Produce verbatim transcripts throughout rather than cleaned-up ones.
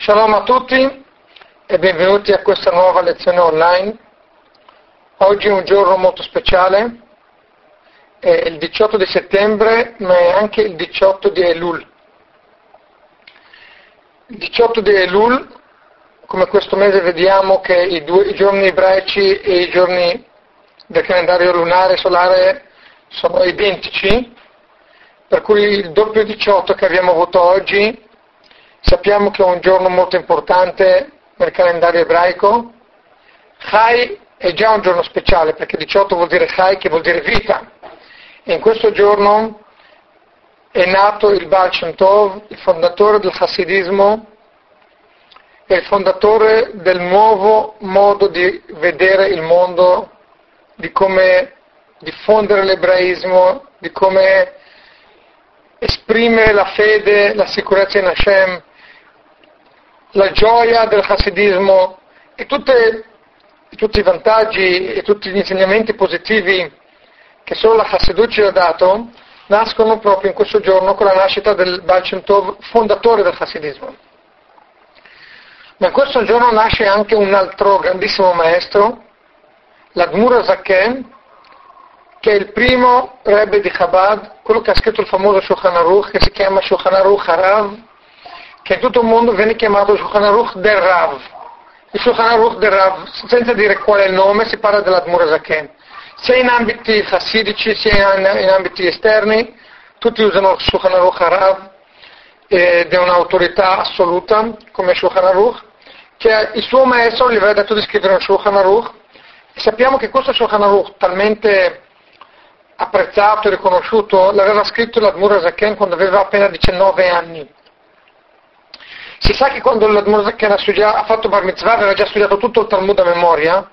Shalom a tutti e benvenuti a questa nuova lezione online. Oggi è un giorno molto speciale, è il diciotto di settembre, ma è anche il diciotto di Elul. Il diciotto di Elul, come questo mese vediamo che i, due, i giorni ebraici e i giorni del calendario lunare e solare sono identici, per cui il doppio diciotto che abbiamo avuto oggi sappiamo che è un giorno molto importante nel calendario ebraico. Chai è già un giorno speciale perché diciotto vuol dire Chai, che vuol dire vita, e in questo giorno è nato il Baal Shem Tov, il fondatore del Hasidismo e il fondatore del nuovo modo di vedere il mondo, di come diffondere l'ebraismo, di come esprimere la fede, la sicurezza in Hashem, la gioia del Hasidismo e tutte, tutti i vantaggi e tutti gli insegnamenti positivi che solo la Hasidut ci ha dato, nascono proprio in questo giorno con la nascita del Baal Shem Tov, fondatore del Hasidismo. Ma in questo giorno nasce anche un altro grandissimo maestro, l'Admur HaZaken, che è il primo Rebbe di Chabad, quello che ha scritto il famoso Shulchan Aruch, che si chiama Shulchan Aruch Harav, che in tutto il mondo viene chiamato Shulchan Aruch del Rav. Il Shulchan Aruch del Rav, senza dire qual è il nome, si parla dell'Admur HaZaken. Sia in ambiti chassidici, sia in, in ambiti esterni, tutti usano il Shulchan Aruch Harav, ed è un'autorità assoluta come Shulchan Aruch, che il suo maestro gli aveva detto di scrivere un Shulchan Aruch, e sappiamo che questo Shulchan Aruch, talmente apprezzato e riconosciuto, l'aveva scritto l'Admur HaZaken quando aveva appena diciannove anni. Si sa che quando l'Admur HaZaken ha, studiato, ha fatto Bar Mitzvah aveva già studiato tutto il Talmud a memoria,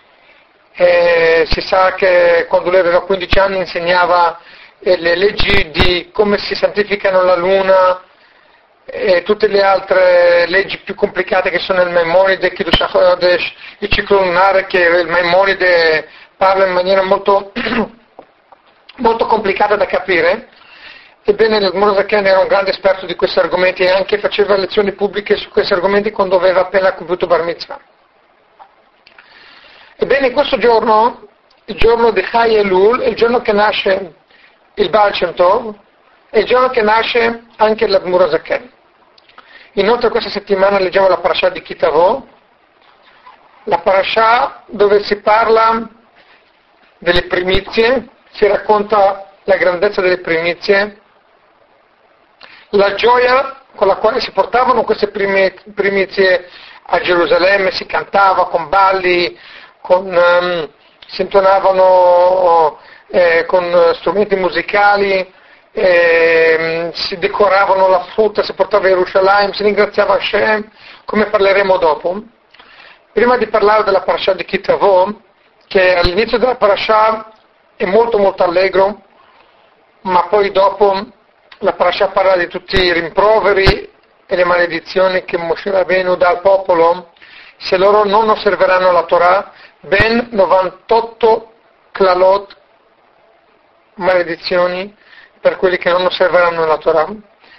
e si sa che quando lui aveva quindici anni insegnava eh, le leggi di come si santificano la luna e tutte le altre leggi più complicate che sono il Maimonide, il ciclo lunare, che il Maimonide parla in maniera molto molto complicata da capire. Ebbene, l'Admur HaZaken era un grande esperto di questi argomenti e anche faceva lezioni pubbliche su questi argomenti quando aveva appena compiuto Bar Mitzvah. Ebbene, in questo giorno, il giorno di Chai Elul, è il giorno che nasce il Baal Shem Tov, è il giorno che nasce anche l'Admur HaZaken. Inoltre questa settimana leggiamo la parasha di Kitavo, la parasha dove si parla delle primizie, si racconta la grandezza delle primizie, la gioia con la quale si portavano queste primizie a Gerusalemme, si cantava con balli, con, um, si intonavano eh, con strumenti musicali, eh, si decoravano la frutta, si portava a Gerusalemme, si ringraziava Hashem, come parleremo dopo. Prima di parlare della parasha di Kitavo, che all'inizio della parasha è molto molto allegro, ma poi dopo la parasha parla di tutti i rimproveri e le maledizioni che Moshe Rabbeinu dà al popolo se loro non osserveranno la Torah, ben novantotto klalot, maledizioni per quelli che non osserveranno la Torah.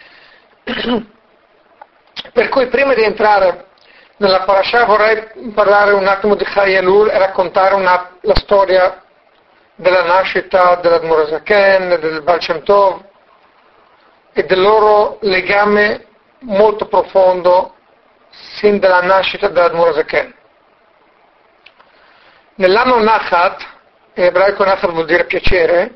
Per cui prima di entrare nella parasha vorrei parlare un attimo di Chai Elul e raccontare una, la storia della nascita dell'Admur HaZaken, del Baal Shem Tov e del loro legame molto profondo sin dalla nascita dell'Admur HaZaken. Nell'anno Nachat, in ebraico Nachat vuol dire piacere,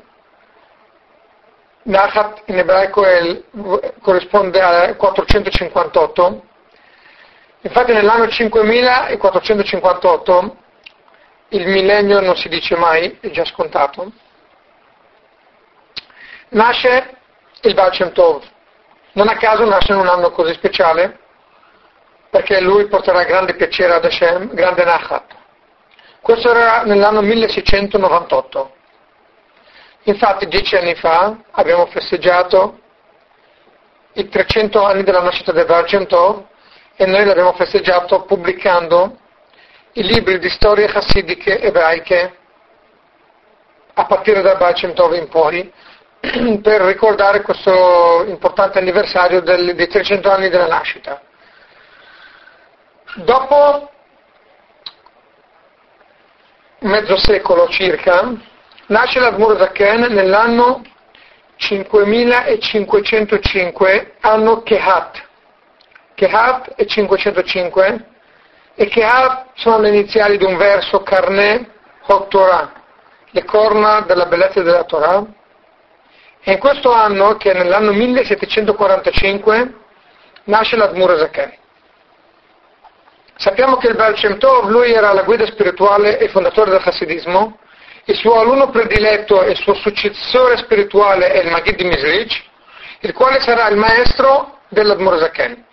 Nachat in ebraico è il, corrisponde al quattrocentocinquantotto, infatti nell'anno cinquemilaquattrocentocinquantotto, il millennio non si dice mai, è già scontato, nasce il Baal Shem Tov. Non a caso nasce in un anno così speciale, perché lui porterà grande piacere ad Hashem, grande Nachat. Questo era nell'anno milleseicentonovantotto. Infatti dieci anni fa abbiamo festeggiato i trecento anni della nascita del Baal Shem Tov e noi l'abbiamo festeggiato pubblicando i libri di storie chassidiche ebraiche a partire dal Baal Shem Tov in poi, per ricordare questo importante anniversario del, dei trecento anni della nascita. Dopo mezzo secolo circa, nasce l'Admor Zaken nell'anno cinquemilacinquecentocinque, anno Kehat. Kehat è cinquecentocinque, e Kehat sono le iniziali di un verso, Karne Hot Torah, le corna della bellezza della Torah. E in questo anno, che è nell'anno millesettecentoquarantacinque, nasce l'Admor Zaken. Sappiamo che il Baal Shem Tov, lui era la guida spirituale e fondatore del Hasidismo. Il suo alunno prediletto e il suo successore spirituale è il Maggid di Mezrich, il quale sarà il maestro dell'Admor Zaken.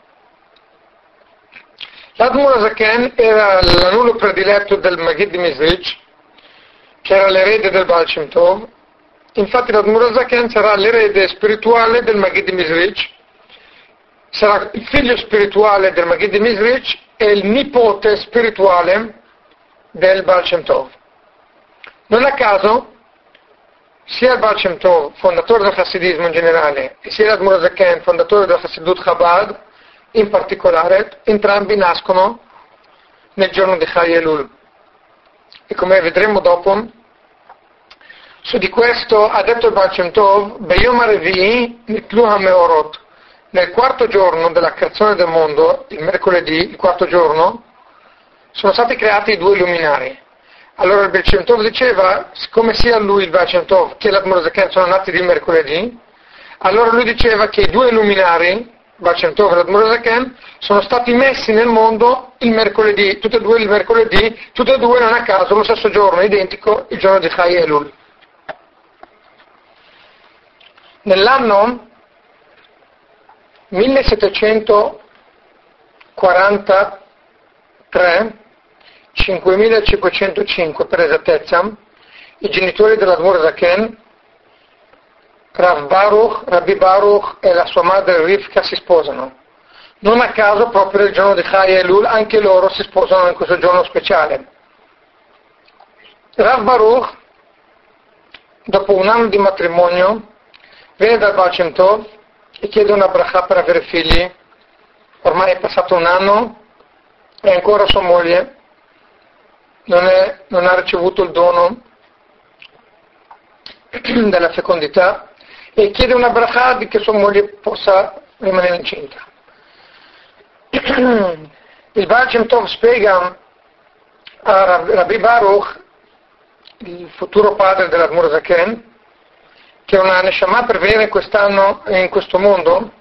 L'Admor Zaken era l'alunno prediletto del Maggid di Mezrich, che era l'erede del Baal Shem Tov. Infatti l'Admor Zaken sarà l'erede spirituale del Maggid di Mezrich, sarà il figlio spirituale del Maggid di Mezrich e il nipote spirituale del Baal Shem Tov. Non a caso, sia il Baal Shem Tov, fondatore del Hasidismo in generale, e sia l'Admor Zaken, fondatore del Hasidut Chabad in particolare, entrambi nascono nel giorno di Chai Elul. E come vedremo dopo, su di questo ha detto il Baal Shem Tov, Beyom HaRevi'i Nitlu HaMeorot, nel quarto giorno della creazione del mondo, il mercoledì, il quarto giorno, sono stati creati i due luminari. Allora il Baal Shem Tov diceva, siccome sia lui il Baal Shem Tov che l'Admor Zaken sono nati di mercoledì, allora lui diceva che i due luminari, Baal Shem Tov e l'Admor Zaken, sono stati messi nel mondo il mercoledì, tutti e due il mercoledì, tutti e due non a caso lo stesso giorno, identico, il giorno di Chai Elul. Nell'anno millesettecentoquarantatré, cinquemilacinquecentocinque per esattezza, i genitori dell'Admor Zaken, Rav Baruch, Rabbi Baruch e la sua madre Rivka si sposano. Non a caso proprio il giorno di Chai Elul anche loro si sposano in questo giorno speciale. Rav Baruch, dopo un anno di matrimonio, viene dal Baal Shem Tov e chiede una bracha per avere figli. Ormai è passato un anno e ancora sua moglie non, è, non ha ricevuto il dono della fecondità e chiede una bracha di che sua moglie possa rimanere incinta. Il Baal Shem Tov spiega a Rabbi Baruch, il futuro padre dell'Admor Zaken, che una Neshama per venire quest'anno in questo mondo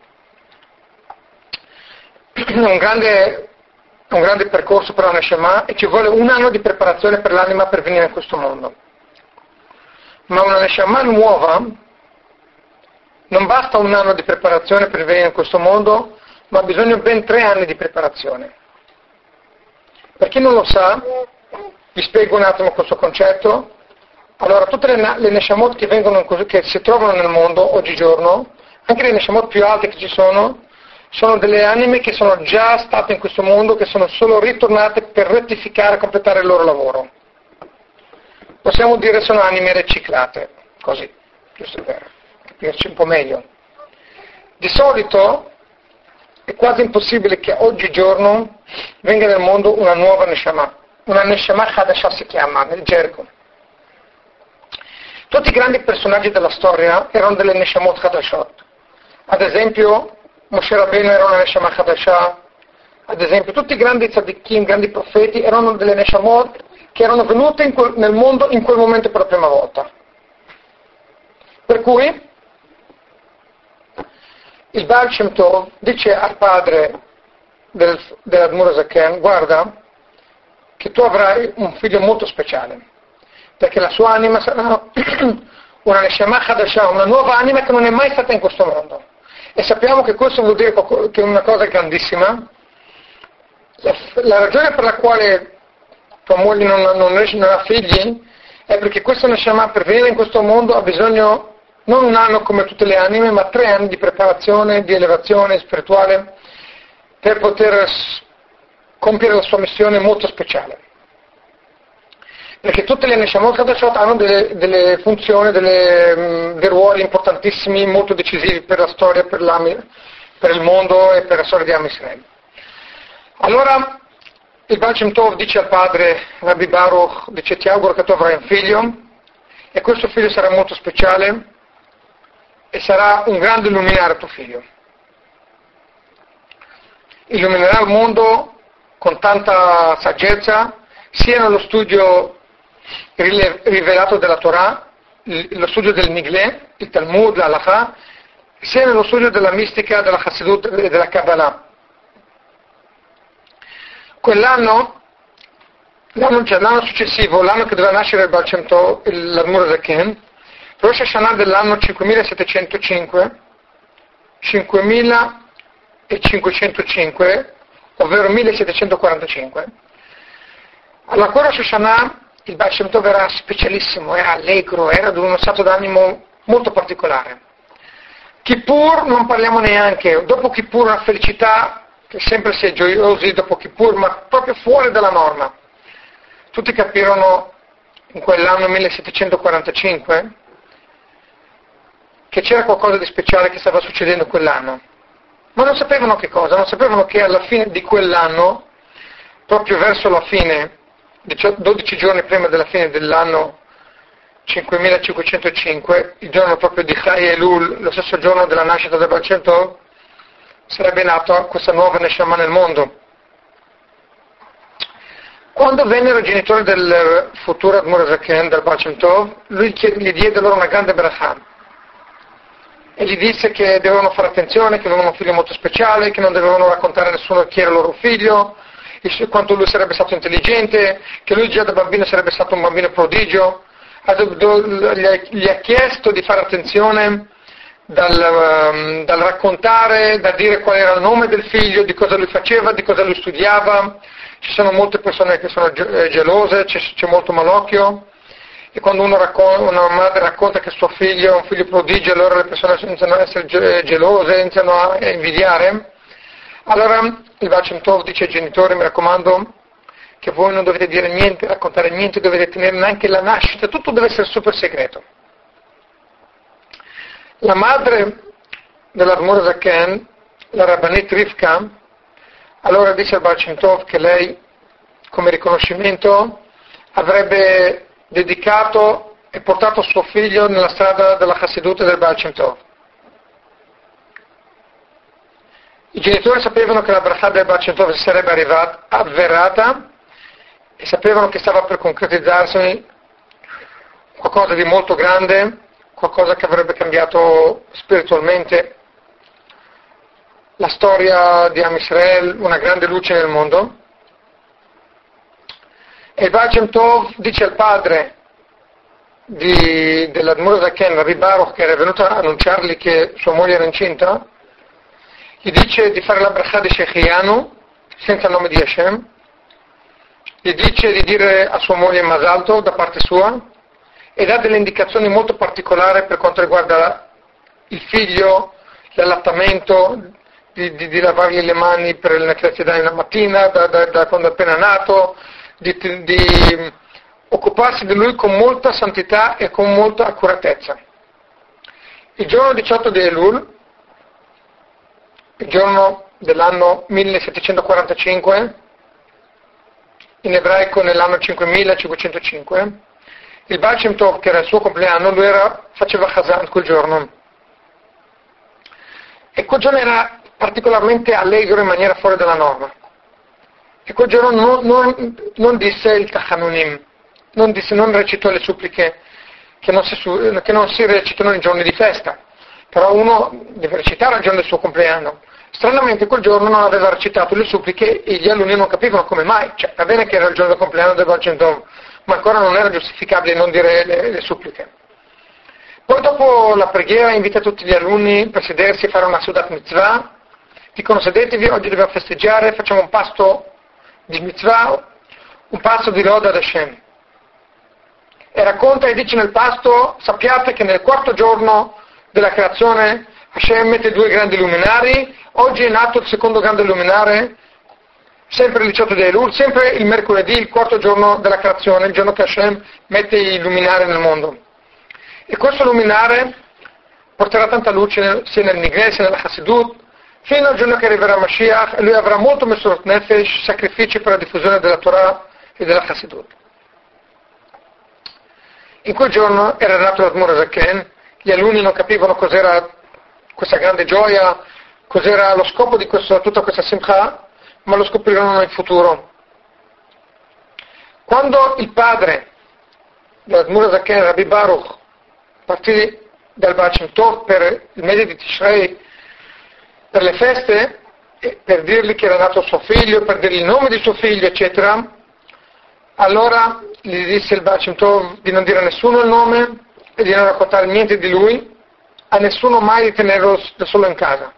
è un grande, un grande percorso per la Neshama e ci vuole un anno di preparazione per l'anima per venire in questo mondo. Ma una Neshama nuova non basta un anno di preparazione per venire in questo mondo, ma ha bisogno ben tre anni di preparazione. Per chi non lo sa, vi spiego un attimo questo concetto. Allora, tutte le, le Neshamot che, vengono, che si trovano nel mondo oggigiorno, anche le Neshamot più alte che ci sono, sono delle anime che sono già state in questo mondo, che sono solo ritornate per rettificare e completare il loro lavoro. Possiamo dire sono anime riciclate, così, giusto per capirci un po' meglio. Di solito è quasi impossibile che oggigiorno venga nel mondo una nuova Neshama, una Neshama Chadashah si chiama, nel gergo. Tutti i grandi personaggi della storia erano delle Neshamot Chadashot. Ad esempio, Moshe Rabbeinu era una Neshama Chadashah. Ad esempio, tutti i grandi tzaddikim, grandi profeti, erano delle Neshamot che erano venute in quel, nel mondo in quel momento per la prima volta. Per cui, il Baal Shem Tov dice al padre del, dell'Admor Zaken, guarda, che tu avrai un figlio molto speciale, perché la sua anima sarà una Neshama Chadashah, una nuova anima che non è mai stata in questo mondo. E sappiamo che questo vuol dire che è una cosa grandissima. La, la ragione per la quale tua moglie non, non, non ha figli è perché questa Neshama per venire in questo mondo ha bisogno non un anno come tutte le anime, ma tre anni di preparazione, di elevazione spirituale per poter compiere la sua missione molto speciale. Perché tutte le Neshamot Chadashot hanno delle, delle funzioni, delle, dei ruoli importantissimi, molto decisivi per la storia, per, la, per il mondo e per la storia di Am Israele. Allora, il Baal Shem Tov dice al padre Rabbi Baruch, dice ti auguro che tu avrai un figlio e questo figlio sarà molto speciale e sarà un grande illuminare tuo figlio. Illuminerà il mondo con tanta saggezza, sia nello studio rivelato della Torah, lo studio del Nigleh, il Talmud, l'Halakha, sia nello studio della mistica, della Chassidut e della Kabbalah. Quell'anno, l'anno, cioè, l'anno successivo, l'anno che doveva nascere il Baal Shem Tov, l'Admor Zaken, Rosh Hashanah dell'anno cinquemilasettecentocinque, cinquemilacinquecentocinque, ovvero millesettecentoquarantacinque. Alla Rosh Hashanah il Baal Shem Tov era specialissimo, era allegro, era di uno stato d'animo molto particolare. Kippur non parliamo neanche, dopo Kippur una felicità che sempre si è gioiosi dopo Kippur, ma proprio fuori dalla norma. Tutti capirono in quell'anno millesettecentoquarantacinque che c'era qualcosa di speciale che stava succedendo quell'anno, ma non sapevano che cosa, non sapevano che alla fine di quell'anno, proprio verso la fine, dodici giorni prima della fine dell'anno cinquemilacinquecentocinque, il giorno proprio di Chai Elul, lo stesso giorno della nascita del Baal Shem Tov, sarebbe nata questa nuova Neshama nel mondo. Quando vennero i genitori del futuro Admor Zaken, del Baal Shem Tov, lui gli diede loro una grande bracha e gli disse che dovevano fare attenzione, che avevano un figlio molto speciale, che non dovevano raccontare a nessuno chi era il loro figlio, quanto lui sarebbe stato intelligente, che lui già da bambino sarebbe stato un bambino prodigio. Gli ha chiesto di fare attenzione dal, dal raccontare, da dire qual era il nome del figlio, di cosa lui faceva, di cosa lui studiava. Ci sono molte persone che sono gelose, c'è, c'è molto malocchio, e quando uno raccon- una madre racconta che suo figlio è un figlio prodigio, allora le persone iniziano a essere gelose, iniziano a invidiare. Allora il Baal Shem Tov dice ai genitori: mi raccomando che voi non dovete dire niente, raccontare niente, dovete tenere neanche la nascita, tutto deve essere super segreto. La madre dell'Admor Zaken, la Rabbanit Rivka, allora dice al Baal Shem Tov che lei, come riconoscimento, avrebbe dedicato e portato suo figlio nella strada della Chassidut del Baal Shem Tov. I genitori sapevano che la bracha del Baal Shem Tov sarebbe arrivata, avverata, e sapevano che stava per concretizzarsi qualcosa di molto grande, qualcosa che avrebbe cambiato spiritualmente la storia di Am Israel, una grande luce nel mondo. E il Baal Shem Tov dice al padre di, dell'Admor Zaken, Rabbi Baruch, che era venuto a annunciargli che sua moglie era incinta, gli dice di fare la bracha di Shechianu senza il nome di Hashem, gli dice di dire a sua moglie Mazal Tov da parte sua, e dà delle indicazioni molto particolari per quanto riguarda il figlio, l'allattamento, di, di, di lavargli le mani per le necessità la mattina, da, da, da quando è appena nato, di, di occuparsi di lui con molta santità e con molta accuratezza. Il giorno diciotto di Elul, il giorno dell'anno millesettecentoquarantacinque, in ebraico nell'anno cinquemilacinquecentocinque, il Baal Shem Tov, che era il suo compleanno, lui era, faceva Chazan quel giorno. E quel giorno era particolarmente allegro in maniera fuori dalla norma. E quel giorno non, non, non disse il Tachanunim, non, disse, non recitò le suppliche che non, si, che non si recitano nei giorni di festa. Però uno deve recitare il giorno del suo compleanno. Stranamente quel giorno non aveva recitato le suppliche e gli alunni non capivano come mai. Cioè, va bene che era il giorno del compleanno del Baal Shem Tov, ma ancora non era giustificabile non dire le, le suppliche. Poi dopo la preghiera invita tutti gli alunni per sedersi e fare una Sudat Mitzvah. Dicono: sedetevi, oggi dobbiamo festeggiare, facciamo un pasto di Mitzvah, un pasto di Loda ad Hashem. E racconta e dice nel pasto: sappiate che nel quarto giorno della creazione Hashem mette due grandi luminari, oggi è nato il secondo grande luminare, sempre il diciotto di Elul, sempre il mercoledì, il quarto giorno della creazione, il giorno che Hashem mette i luminari nel mondo. E questo luminare porterà tanta luce sia nel Nigleh, sia nella Chassidut, fino al giorno che arriverà Mashiach, e lui avrà molto Mesurot Nefesh, sacrifici per la diffusione della Torah e della Chassidut. In quel giorno era nato l'Admor Zaken, gli alunni non capivano cos'era questa grande gioia, cos'era lo scopo di questo, tutta questa simcha, ma lo scoprirono in futuro. Quando il padre dell'Admor Zaken, Rabbi Baruch, partì dal Baal Shem Tov per il mese di Tishrei, per le feste, per dirgli che era nato suo figlio, per dirgli il nome di suo figlio, eccetera, allora gli disse il Baal Shem Tov di non dire a nessuno il nome e di non raccontare niente di lui, a nessuno mai di tenerlo da solo in casa.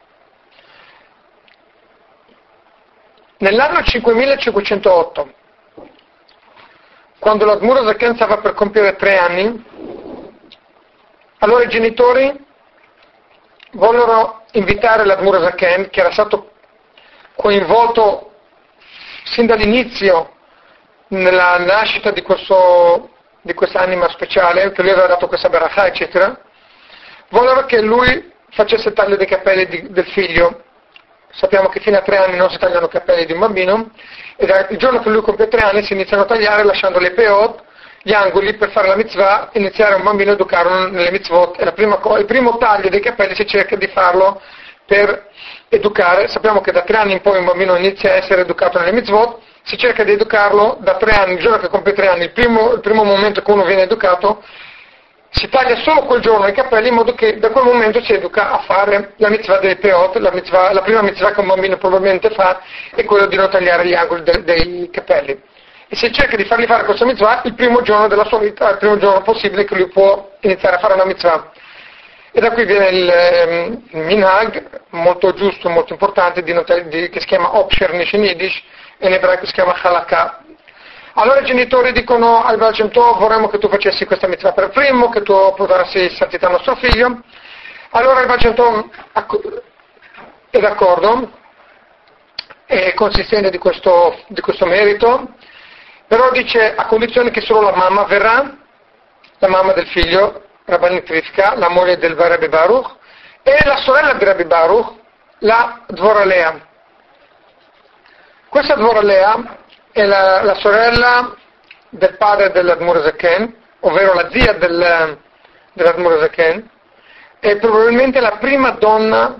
Nell'anno cinquemilacinquecentootto, quando l'Admor Zaken stava per compiere tre anni, allora i genitori vollero invitare l'Admor Zaken, che era stato coinvolto sin dall'inizio nella nascita di questo di questa anima speciale, che lui aveva dato questa barakah, eccetera, vollero che lui facesse il taglio dei capelli di, del figlio. Sappiamo che fino a tre anni non si tagliano i capelli di un bambino, e il giorno che lui compie tre anni si iniziano a tagliare lasciando le peot, gli angoli, per fare la mitzvah, iniziare un bambino a educarlo nelle mitzvot. E la prima co- il primo taglio dei capelli si cerca di farlo per educare. Sappiamo che da tre anni in poi un bambino inizia a essere educato nelle mitzvot, si cerca di educarlo da tre anni, il giorno che compie tre anni, il primo, il primo momento che uno viene educato, si taglia solo quel giorno i capelli, in modo che da quel momento si educa a fare la mitzvah dei peot. La, mitzvah, la prima mitzvah che un bambino probabilmente fa è quella di non tagliare gli angoli de, dei capelli. E si cerca di fargli fare questa mitzvah il primo giorno della sua vita, il primo giorno possibile che lui può iniziare a fare una mitzvah. E da qui viene il, il minhag, molto giusto, molto importante, di notare, di, che si chiama Opsher Nish in Yiddish, e in ebraico si chiama Halakha. Allora i genitori dicono al Baal Shem Tov: vorremmo che tu facessi questa mitzvah per primo, che tu portassi santità al nostro figlio. Allora il Baal Shem Tov è d'accordo, è consistente di questo, di questo merito, però dice a condizione che solo la mamma verrà, la mamma del figlio, Rabbanit Rivka, la moglie del Rabbi Baruch, e la sorella di Rabbi Baruch, la Dvora Lea. Questa Dvora Lea è la, la sorella del padre dell'Admor Zaken, ovvero la zia del, dell'Admor Zaken, è probabilmente la prima donna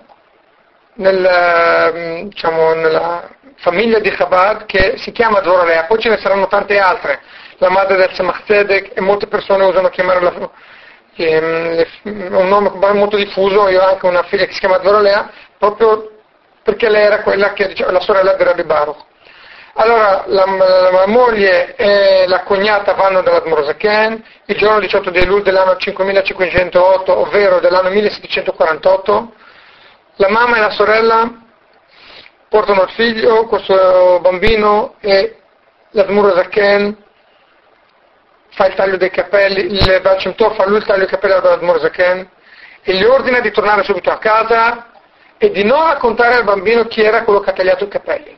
nel, diciamo, nella famiglia di Chabad che si chiama Dvora Lea. Poi ce ne saranno tante altre, la madre del Tzemach Tzedek, e molte persone usano chiamarla che, un nome molto diffuso. Io ho anche una figlia che si chiama Dvora Lea, proprio perché lei era quella che, diciamo, la sorella di Rabbi Baruch. Allora la, la, la moglie e la cognata vanno dall'Admor Zaken il giorno diciotto di Elul dell'anno cinquemilacinquecentootto, ovvero dell'anno millesettecentoquarantotto. La mamma e la sorella portano il figlio, questo bambino, e l'Admor Zaken fa il taglio dei capelli, il Baal Shem Tov fa lui il taglio dei capelli all'Admor Zaken e gli ordina di tornare subito a casa e di non raccontare al bambino chi era quello che ha tagliato i capelli.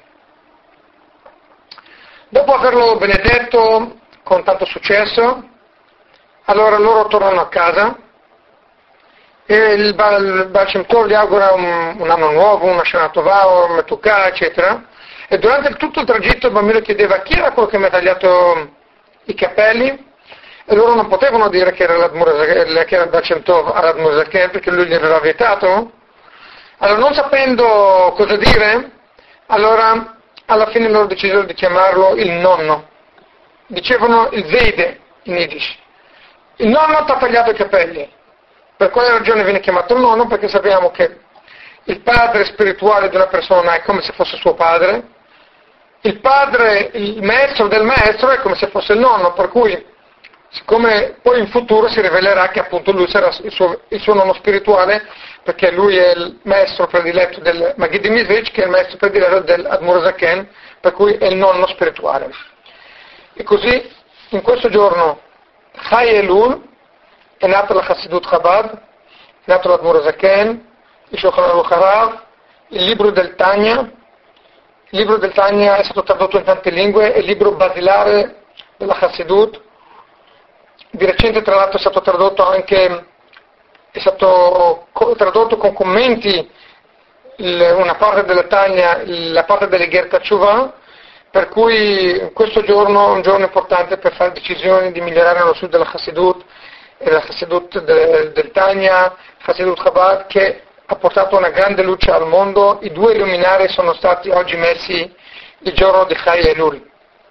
Dopo averlo benedetto con tanto successo, allora loro tornano a casa e il Baal, Baal Shem Tov gli augura un, un anno nuovo, una Shana Tova, un Metukah, eccetera. E durante il, tutto il tragitto il bambino chiedeva chi era quello che mi ha tagliato i capelli, e loro non potevano dire che era l'Admor, che era il Baal Shem Tov all'Admor Zaken, perché lui gli aveva vietato. Allora, non sapendo cosa dire, allora alla fine loro decisero di chiamarlo il nonno. Dicevano il Zeide in Yiddish. Il nonno ti ha tagliato i capelli. Per quale ragione viene chiamato il nonno? Perché sappiamo che il padre spirituale di una persona è come se fosse suo padre, il padre, il maestro del maestro è come se fosse il nonno, per cui siccome poi in futuro si rivelerà che appunto lui sarà il suo, il suo nonno spirituale, perché lui è il maestro prediletto del Magid Mizrich, che è il maestro prediletto dell'Admor Zaken, per cui è il nonno spirituale. E così in questo giorno Chai Elul è nata la Chassidut Chabad, è nato l'Admor Zaken, il Shulchan Aruch Harav, il libro del Tanya. Il libro del Tanya è stato tradotto in tante lingue, è il libro basilare della Chassidut. Di recente tra l'altro è stato tradotto anche, è stato tradotto con commenti una parte della Tanya, la parte delle Ger Teshuvah, per cui questo giorno è un giorno importante per fare decisioni di migliorare lo studio della Chassidut e la Chassidut del, del Tanya, Chassidut Chabad, che ha portato una grande luce al mondo. I due luminari sono stati oggi messi il giorno di Chai Elul.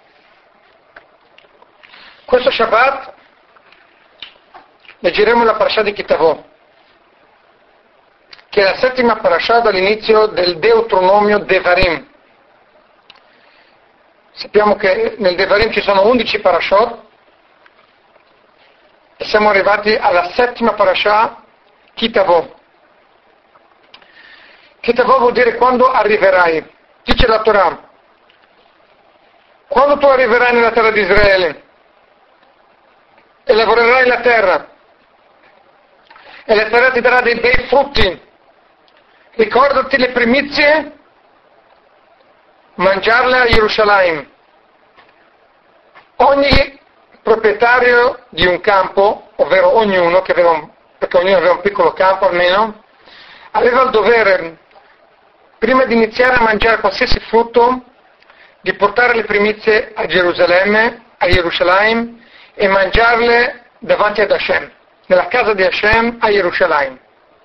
Questo Shabbat leggeremo la parasha di Kitavot, che è la settima parasha dall'inizio del Deuteronomio Devarim. Sappiamo che nel Devarim ci sono undici parashot e siamo arrivati alla settima parasha, Kitavot. Kitavot vuol dire quando arriverai. Dice la Torah: quando tu arriverai nella terra di Israele e lavorerai la terra e la terra ti darà dei bei frutti, ricordati le primizie, mangiarle a Gerusalemme. Ogni proprietario di un campo, ovvero ognuno, che aveva un, perché ognuno aveva un piccolo campo almeno, aveva il dovere, prima di iniziare a mangiare qualsiasi frutto, di portare le primizie a Gerusalemme, a Gerusalemme, e mangiarle davanti ad Hashem, nella casa di Hashem a Gerusalemme.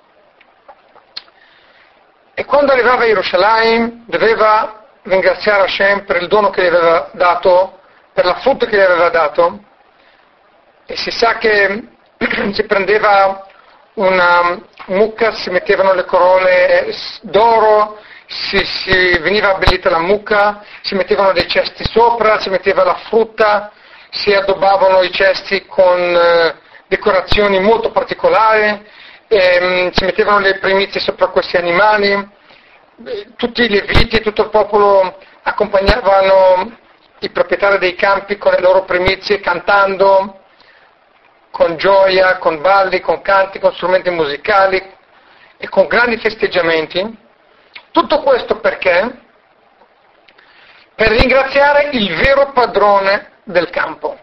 E quando arrivava a Gerusalemme doveva ringraziare Hashem per il dono che gli aveva dato, per la frutta che gli aveva dato, e si sa che si prendeva una mucca, si mettevano le corone d'oro, si, si veniva abbellita la mucca, si mettevano dei cesti sopra, si metteva la frutta, si addobbavano i cesti con eh, decorazioni molto particolari, e, um, si mettevano le primizie sopra questi animali. Tutti i leviti e tutto il popolo accompagnavano i proprietari dei campi con le loro primizie, cantando con gioia, con balli, con canti, con strumenti musicali e con grandi festeggiamenti. Tutto questo perché? Per ringraziare il vero padrone del campo.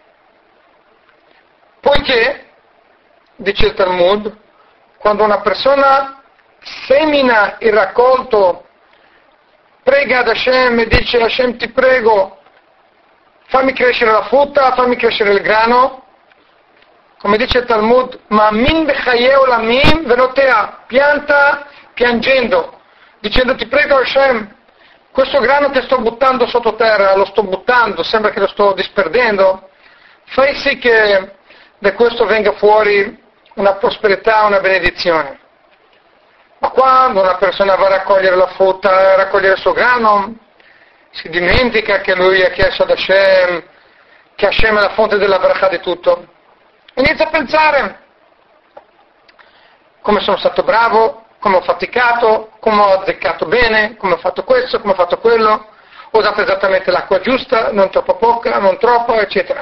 Poiché, dice il Talmud, quando una persona semina il raccolto, prega ad Hashem e dice: Hashem, ti prego, fammi crescere la frutta, fammi crescere il grano, come dice il Talmud, ma min bechaye olamim velotea, pianta piangendo, dicendo: ti prego Hashem, questo grano che sto buttando sottoterra, lo sto buttando, sembra che lo sto disperdendo, fai sì che da questo venga fuori una prosperità, una benedizione. Ma quando una persona va a raccogliere la frutta, a raccogliere il suo grano, si dimentica che lui ha chiesto ad Hashem, che Hashem è la fonte della bracha di tutto. Inizia a pensare: come sono stato bravo, come ho faticato, come ho azzeccato bene, come ho fatto questo, come ho fatto quello, ho usato esattamente l'acqua giusta, non troppo poca, non troppo, eccetera.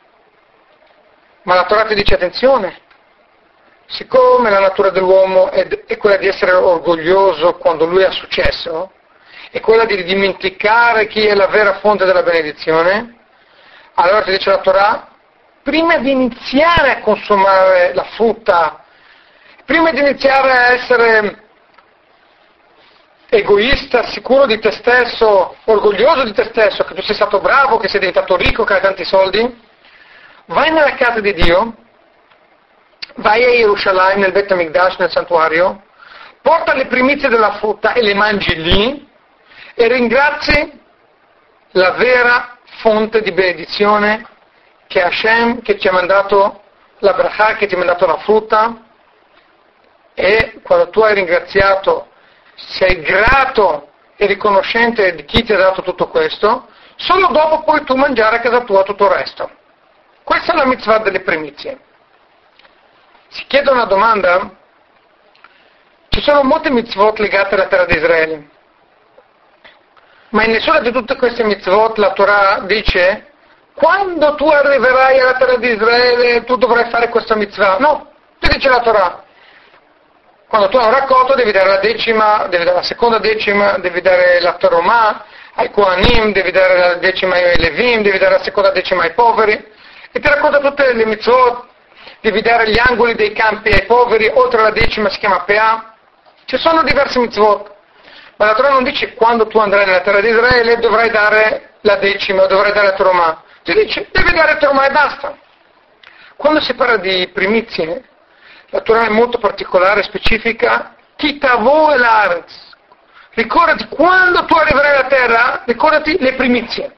Ma la Torah ti dice: attenzione, siccome la natura dell'uomo è, è quella di essere orgoglioso quando lui ha successo, è quella di dimenticare chi è la vera fonte della benedizione, allora ti dice la Torah: prima di iniziare a consumare la frutta, prima di iniziare a essere egoista, sicuro di te stesso, orgoglioso di te stesso, che tu sei stato bravo, che sei diventato ricco, che hai tanti soldi, vai nella casa di Dio, vai a Gerusalemme, nel Bet HaMikdash, nel santuario, porta le primizie della frutta e le mangi lì, e ringrazi la vera fonte di benedizione, che è Hashem, che ci ha mandato la bracha, che ti ha mandato la frutta. E quando tu hai ringraziato, sei grato e riconoscente di chi ti ha dato tutto questo, solo dopo puoi tu mangiare a casa tua tutto il resto. Questa è la mitzvah delle primizie. Si chiede una domanda: ci sono molte mitzvot legate alla terra di Israele, ma in nessuna di tutte queste mitzvot la Torah dice: quando tu arriverai alla terra di Israele tu dovrai fare questa mitzvah. No, ti dice la Torah: quando tu hai un raccolto devi dare la decima, devi dare la seconda decima, devi dare la terumah ai Kohanim, devi dare la decima ai Levim, devi dare la seconda decima ai poveri, e ti racconta tutte le mitzvot. Devi dare gli angoli dei campi ai poveri, oltre alla decima si chiama Peah. Ci sono diverse mitzvot, Ma la Torah non dice quando tu andrai nella terra di Israele dovrai dare la decima, dovrai dare la Terumah. Ti dice devi dare la Terumah e basta. Quando si parla di primizie, la Torah è molto particolare, specifica. Kitavo el haaretz. Ricordati, quando tu arriverai alla terra, ricordati le primizie.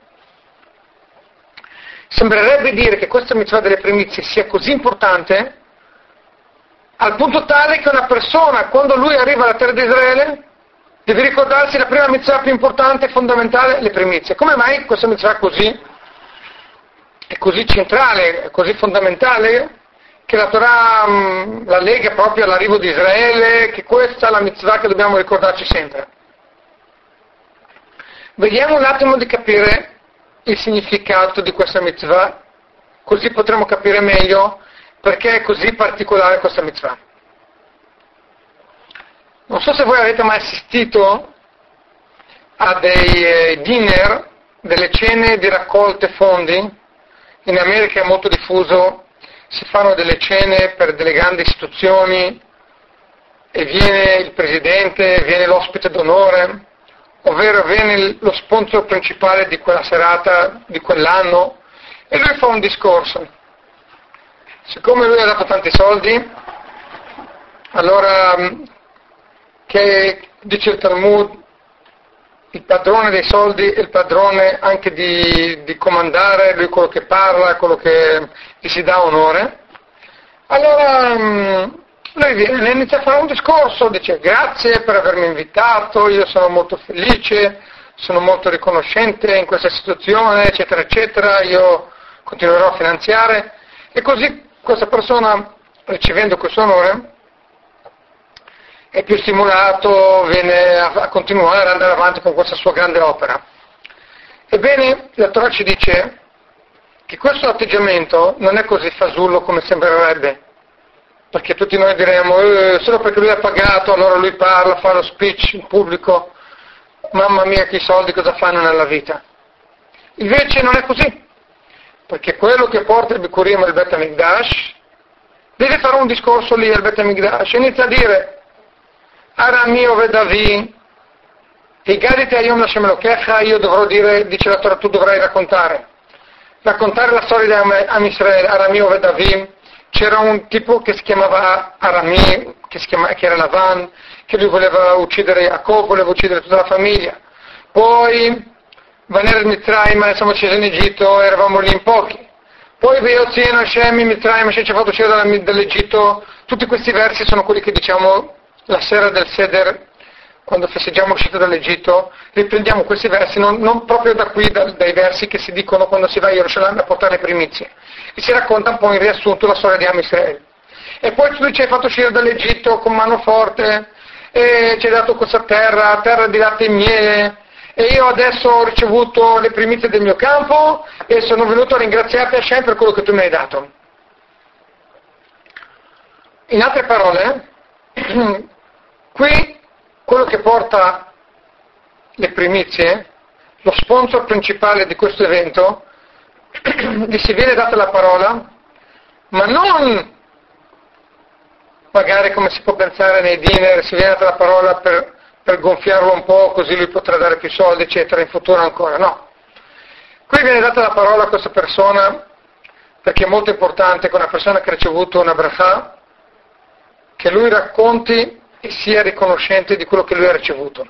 Sembrerebbe dire che questa mitzvah delle primizie sia così importante, al punto tale che una persona, quando lui arriva alla terra di Israele, deve ricordarsi la prima mitzvah più importante e fondamentale, le primizie. Come mai questa mitzvah così, è così centrale, è così fondamentale, che la Torah mh, la lega proprio all'arrivo di Israele, che questa è la mitzvah che dobbiamo ricordarci sempre? Vediamo un attimo di capire il significato di questa mitzvah, così potremo capire meglio perché è così particolare questa mitzvah. Non so se voi avete mai assistito a dei eh, dinner, delle cene di raccolte fondi. In America è molto diffuso, si fanno delle cene per delle grandi istituzioni e viene il presidente, viene l'ospite d'onore, ovvero viene lo sponsor principale di quella serata, di quell'anno, e lui fa un discorso. Siccome lui ha dato tanti soldi, allora, che dice il Talmud, il padrone dei soldi è il padrone anche di, di comandare, lui è quello che parla, è quello che gli si dà onore. Allora lui viene, inizia a fare un discorso, dice grazie per avermi invitato, io sono molto felice, sono molto riconoscente in questa situazione, eccetera, eccetera, io continuerò a finanziare. E così questa persona, ricevendo questo onore, è più stimolato, viene a, a continuare ad andare avanti con questa sua grande opera. Ebbene, la Torah ci dice che questo atteggiamento non è così fasullo come sembrerebbe, perché tutti noi diremmo eh, solo perché lui ha pagato allora lui parla, fa lo speech in pubblico, mamma mia che i soldi cosa fanno nella vita. Invece non è così, perché quello che porta il Bikurim al Bet HaMikdash deve fare un discorso lì al Bet HaMikdash, inizia a dire Arami Ovedavi, Higadite Ayom Lashem Elokecha, io dovrò dire, dice la Torah, tu dovrai raccontare. Raccontare la storia di Am Israele, Arami Ovedavi. C'era un tipo che si chiamava Arami, che, si chiama, che era Lavan, che lui voleva uccidere Jacob, voleva uccidere tutta la famiglia. Poi Vaner Mitzrayim, siamo scesi in Egitto, eravamo lì in pochi. Poi Veozieno Hashem, Mitzrayim, Hashem ci ha fatto uscire dall'Egitto. Tutti questi versi sono quelli che diciamo la sera del Seder, quando festeggiamo l'uscita dall'Egitto, riprendiamo questi versi, non, non proprio da qui, da, dai versi che si dicono quando si va a Gerusalemme a portare le primizie, e si racconta un po' in riassunto la storia di Am Israele. E poi tu ci hai fatto uscire dall'Egitto con mano forte, e ci hai dato questa terra, terra di latte e miele, e io adesso ho ricevuto le primizie del mio campo, e sono venuto a ringraziarti Hashem per quello che tu mi hai dato. In altre parole, qui quello che porta le primizie, lo sponsor principale di questo evento, gli si viene data la parola, ma non magari come si può pensare nei dinner, si viene data la parola per, per gonfiarlo un po', così lui potrà dare più soldi, eccetera, in futuro ancora, no. Qui viene data la parola a questa persona, perché è molto importante che una persona che ha ricevuto una bracha, che lui racconti e sia riconoscente di quello che lui ha ricevuto.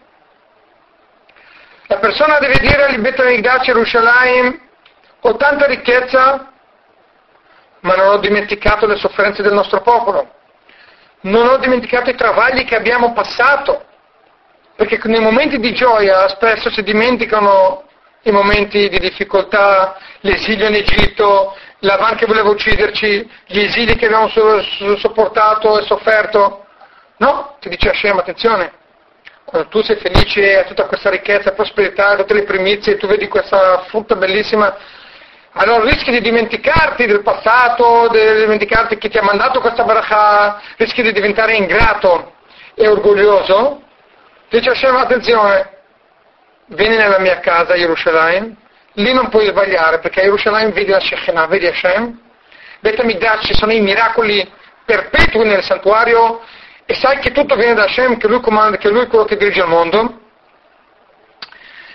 La persona deve dire al Bet HaMikdash Yerushalayim, ho tanta ricchezza, ma non ho dimenticato le sofferenze del nostro popolo, non ho dimenticato i travagli che abbiamo passato, perché nei momenti di gioia spesso si dimenticano i momenti di difficoltà, l'esilio in Egitto, Lavan che voleva ucciderci, gli esili che abbiamo sopportato e sofferto. No, ti dice Hashem, attenzione, quando tu sei felice, hai tutta questa ricchezza, prosperità, tutte le primizie, tu vedi questa frutta bellissima, allora rischi di dimenticarti del passato, di dimenticarti chi ti ha mandato questa barakah, rischi di diventare ingrato e orgoglioso. Dice Hashem, attenzione, vieni nella mia casa a Gerusalemme, lì non puoi sbagliare, perché a Gerusalemme vedi la Shekhinah, vedi Hashem, Bet HaMikdash, ci sono i miracoli perpetui nel santuario, e sai che tutto viene da Hashem, che lui comanda, che lui è quello che dirige il mondo,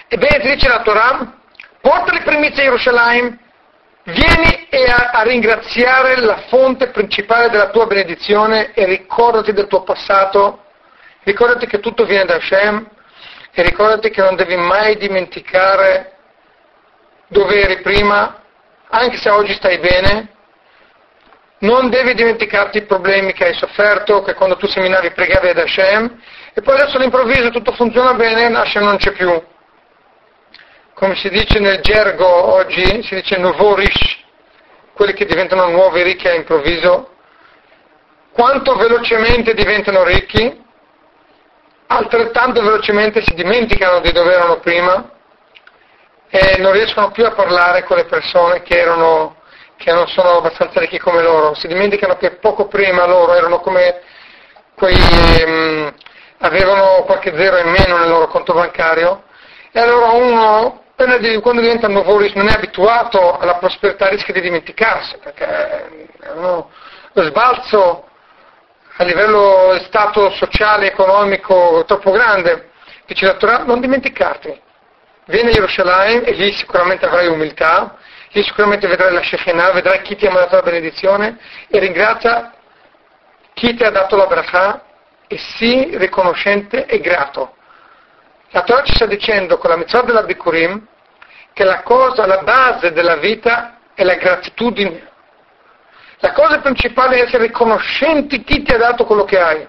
Ebbene ti dice la Torah, porta le primizie a Gerusalemme, vieni e a, a ringraziare la fonte principale della tua benedizione e ricordati del tuo passato, ricordati che tutto viene da Hashem e ricordati che non devi mai dimenticare dove eri prima, anche se oggi stai bene, non devi dimenticarti i problemi che hai sofferto, che quando tu seminavi pregavi ad Hashem e poi adesso all'improvviso tutto funziona bene, Hashem non c'è più. Come si dice nel gergo oggi, si dice nouveau riche, quelli che diventano nuovi ricchi all'improvviso. Quanto velocemente diventano ricchi, altrettanto velocemente si dimenticano di dove erano prima e non riescono più a parlare con le persone che erano, che non sono abbastanza ricchi come loro. Si dimenticano che poco prima loro erano come quei, um, avevano qualche zero in meno nel loro conto bancario e allora uno quando diventa nuovo non è abituato alla prosperità rischia di dimenticarsi, perché no, lo sbalzo a livello stato sociale, economico troppo grande. Dice la Torah, non dimenticarti, vieni a Gerusalemme e lì sicuramente avrai umiltà, lì sicuramente vedrai la Shekinah, vedrai chi ti ha mandato la benedizione e ringrazia chi ti ha dato la bracha e sii riconoscente e grato. La Torah ci sta dicendo con la mitzvah della Bikurim che la cosa, la base della vita è la gratitudine. La cosa principale è essere riconoscenti chi ti ha dato quello che hai.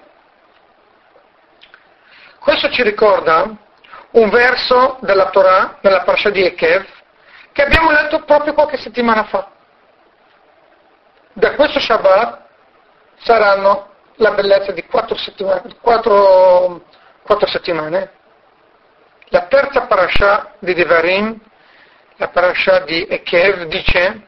Questo ci ricorda un verso della Torah, nella parasha di Ekev, che abbiamo letto proprio qualche settimana fa. Da questo Shabbat saranno la bellezza di quattro settimane, quattro, quattro settimane. La terza parasha di Devarim, la parasha di Ekev, dice: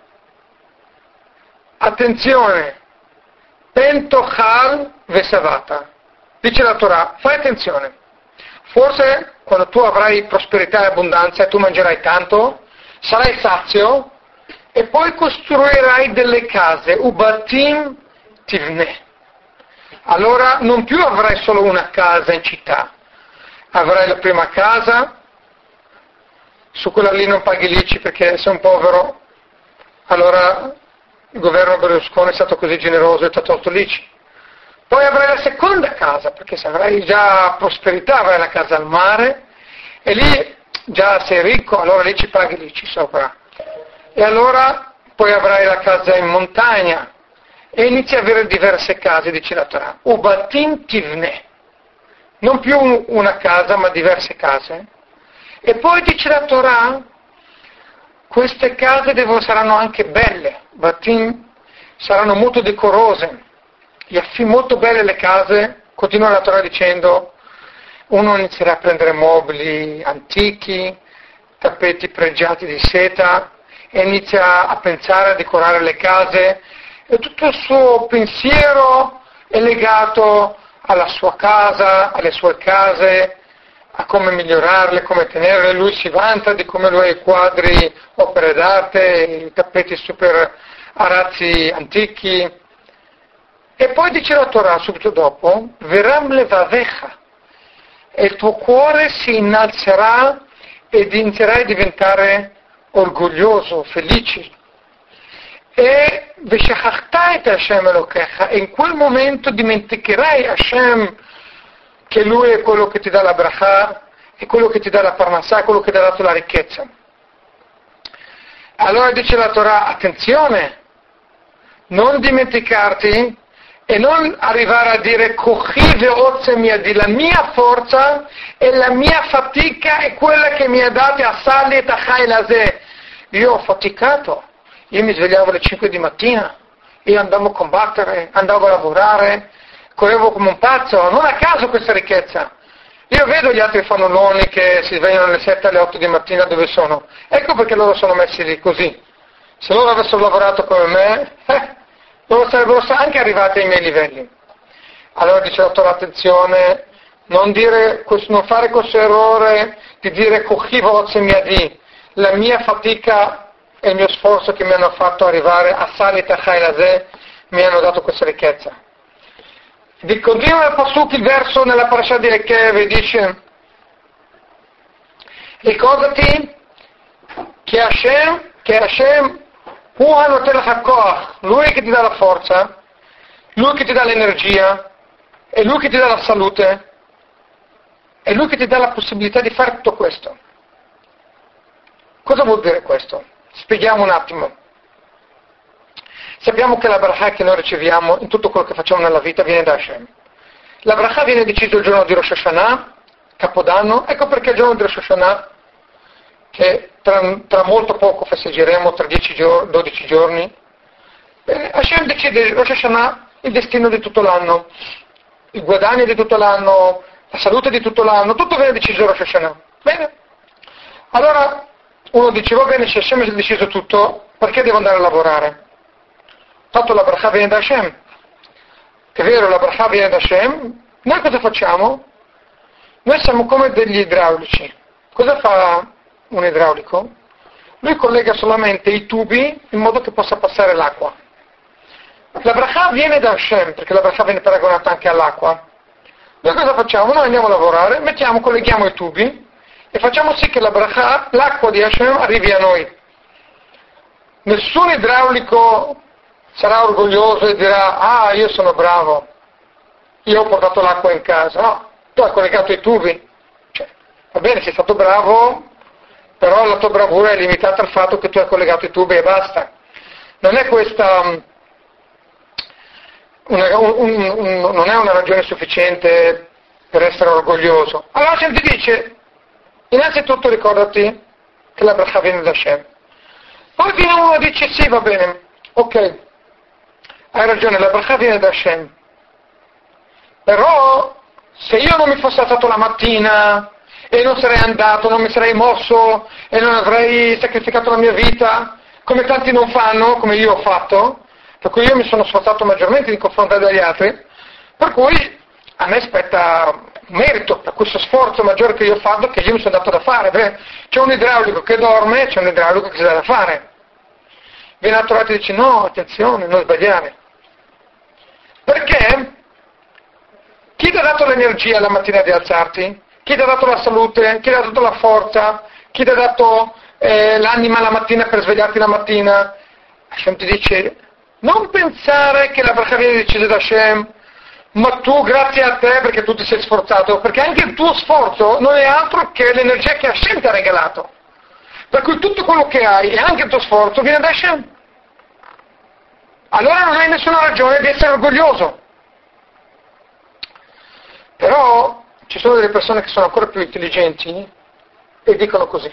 attenzione, pentochal vesavata. Dice la Torah, fai attenzione. Forse quando tu avrai prosperità e abbondanza e tu mangerai tanto, sarai sazio e poi costruirai delle case, ubatim tivne. Allora non più avrai solo una casa in città, avrai la prima casa, su quella lì non paghi l'I C I perché sei un povero, allora il governo Berlusconi è stato così generoso e ti ha tolto l'I C I. Poi avrai la seconda casa, perché se avrai già prosperità avrai la casa al mare e lì già sei ricco, allora lì ci paghi l'I C I sopra. E allora poi avrai la casa in montagna e inizi a avere diverse case, dice la Torah. Ubatim tivne. Non più una casa, ma diverse case. E poi dice la Torah, queste case devono, saranno anche belle, batim, saranno molto decorose, molto belle le case. Continua la Torah dicendo, uno inizierà a prendere mobili antichi, tappeti pregiati di seta, e inizia a pensare a decorare le case, e tutto il suo pensiero è legato alla sua casa, alle sue case, a come migliorarle, come tenerle. Lui si vanta di come lui ha i quadri, opere d'arte, i tappeti super arazzi antichi. E poi dice la Torah subito dopo, Veram levavecha, e il tuo cuore si innalzerà ed inizierai a diventare orgoglioso, felice. E Veshachachtai Hashem Elokecha, e in quel momento dimenticherai Hashem, che Lui è quello che ti dà la bracha, è quello che ti dà la parnassà, è quello che ti ha dato la ricchezza. Allora dice la Torah, attenzione, non dimenticarti e non arrivare a dire Kochi ve'otze miadi, la mia forza e la mia fatica è quella che mi ha dato a Sali e Tachai Lazè. Io ho faticato, io mi svegliavo alle cinque di mattina, io andavo a combattere, andavo a lavorare, correvo come un pazzo, non a caso questa ricchezza. Io vedo gli altri fannulloni che si svegliano alle sette, alle otto di mattina, dove sono? Ecco perché loro sono messi lì così. Se loro avessero lavorato come me, eh, loro sarebbero anche arrivati ai miei livelli. Allora dice la Torah, attenzione, non, dire, non fare questo errore di dire la mia fatica e il mio sforzo che mi hanno fatto arrivare a Sali Tachai Lazè mi hanno dato questa ricchezza. Di continua il pasuk, il verso nella parasha di Ekev e dice Ricordati che Hashem, che Hashem, lui che ti dà la forza, lui che ti dà l'energia, è lui che ti dà la salute, è lui che ti dà la possibilità di fare tutto questo. Cosa vuol dire questo? Spieghiamo un attimo. Sappiamo che la bracha che noi riceviamo in tutto quello che facciamo nella vita viene da Hashem. La bracha viene decisa il giorno di Rosh Hashanah, Capodanno, ecco perché il giorno di Rosh Hashanah, che tra, tra molto poco festeggeremo, tra dieci giorni, dodici giorni, bene, Hashem decide Rosh Hashanah il destino di tutto l'anno, il guadagno di tutto l'anno, la salute di tutto l'anno, tutto viene deciso Rosh Hashanah. Bene, allora uno dice, va bene, se Hashem ha deciso tutto, perché devo andare a lavorare? Tanto la bracha viene da Hashem. È vero, la bracha viene da Hashem. Noi cosa facciamo? Noi siamo come degli idraulici. Cosa fa un idraulico? Lui collega solamente i tubi in modo che possa passare l'acqua. La bracha viene da Hashem, perché la bracha viene paragonata anche all'acqua. Noi cosa facciamo? Noi andiamo a lavorare, mettiamo, colleghiamo i tubi e facciamo sì che la bracha, l'acqua di Hashem, arrivi a noi. Nessun idraulico sarà orgoglioso e dirà, ah, io sono bravo, io ho portato l'acqua in casa. No, tu hai collegato i tubi. Cioè, va bene, sei stato bravo, però la tua bravura è limitata al fatto che tu hai collegato i tubi e basta. Non è questa una, un, un, un, non è una ragione sufficiente per essere orgoglioso. Allora Hashem ti dice, innanzitutto ricordati che la bracha viene da Hashem. Poi viene uno e dice, sì, va bene, ok, hai ragione, la bracha viene da Hashem. Però se io non mi fossi alzato la mattina e non sarei andato, non mi sarei mosso e non avrei sacrificato la mia vita, come tanti non fanno, come io ho fatto, per cui io mi sono sforzato maggiormente in confronto agli altri, per cui a me spetta merito per questo sforzo maggiore che io ho fatto, che io mi sono dato da fare. Beh, c'è un idraulico che dorme, c'è un idraulico che si dà da fare. Viene a trovare e dice, no, attenzione, non sbagliare. Perché? Chi ti ha dato l'energia la mattina di alzarti? Chi ti ha dato la salute? Chi ti ha dato la forza? Chi ti ha dato eh, l'anima la mattina per svegliarti la mattina? Hashem ti dice, non pensare che la bracha viene decisa da Hashem, ma tu grazie a te perché tu ti sei sforzato, perché anche il tuo sforzo non è altro che l'energia che Hashem ti ha regalato. Per cui tutto quello che hai e anche il tuo sforzo viene da Hashem. Allora non hai nessuna ragione di essere orgoglioso. Però ci sono delle persone che sono ancora più intelligenti e dicono così.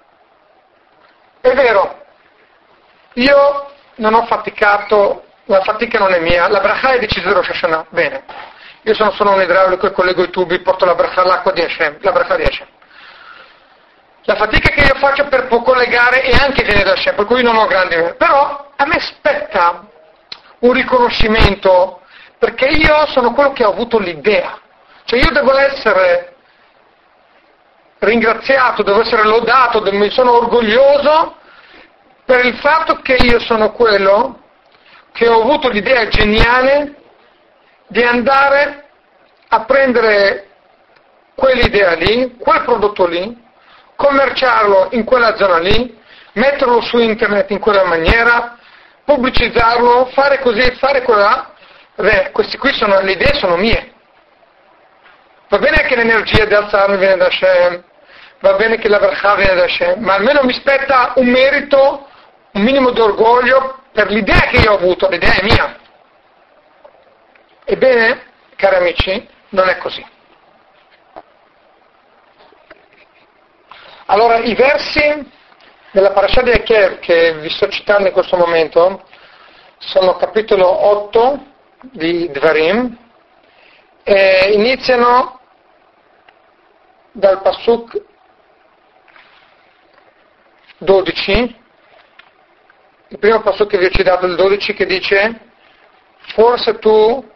È vero, io non ho faticato, la fatica non è mia, la bracha è decisa da Rosh Hashanah, bene. Io sono solo un idraulico e collego i tubi, porto la bracha, l'acqua di Hashem, la bracha di Hashem. La fatica che io faccio per collegare è anche viene da Hashem, per cui non ho grandi... Però a me spetta un riconoscimento, perché io sono quello che ho avuto l'idea. Cioè io devo essere ringraziato, devo essere lodato, mi sono orgoglioso per il fatto che io sono quello che ho avuto l'idea geniale di andare a prendere quell'idea lì, quel prodotto lì, commerciarlo in quella zona lì, metterlo su internet in quella maniera, pubblicizzarlo, fare così, fare quella. Beh, questi qui sono, le idee sono mie. Va bene che l'energia di alzarmi viene da Hashem, va bene che la bracha viene da Hashem, ma almeno mi spetta un merito, un minimo di orgoglio per l'idea che io ho avuto, l'idea è mia. Ebbene, cari amici, non è così. Allora, i versi della parasha di Ekev che vi sto citando in questo momento sono capitolo otto di Dvarim e iniziano dal pasuk dodici, il primo pasuk che vi ho citato, il dodici, che dice: forse tu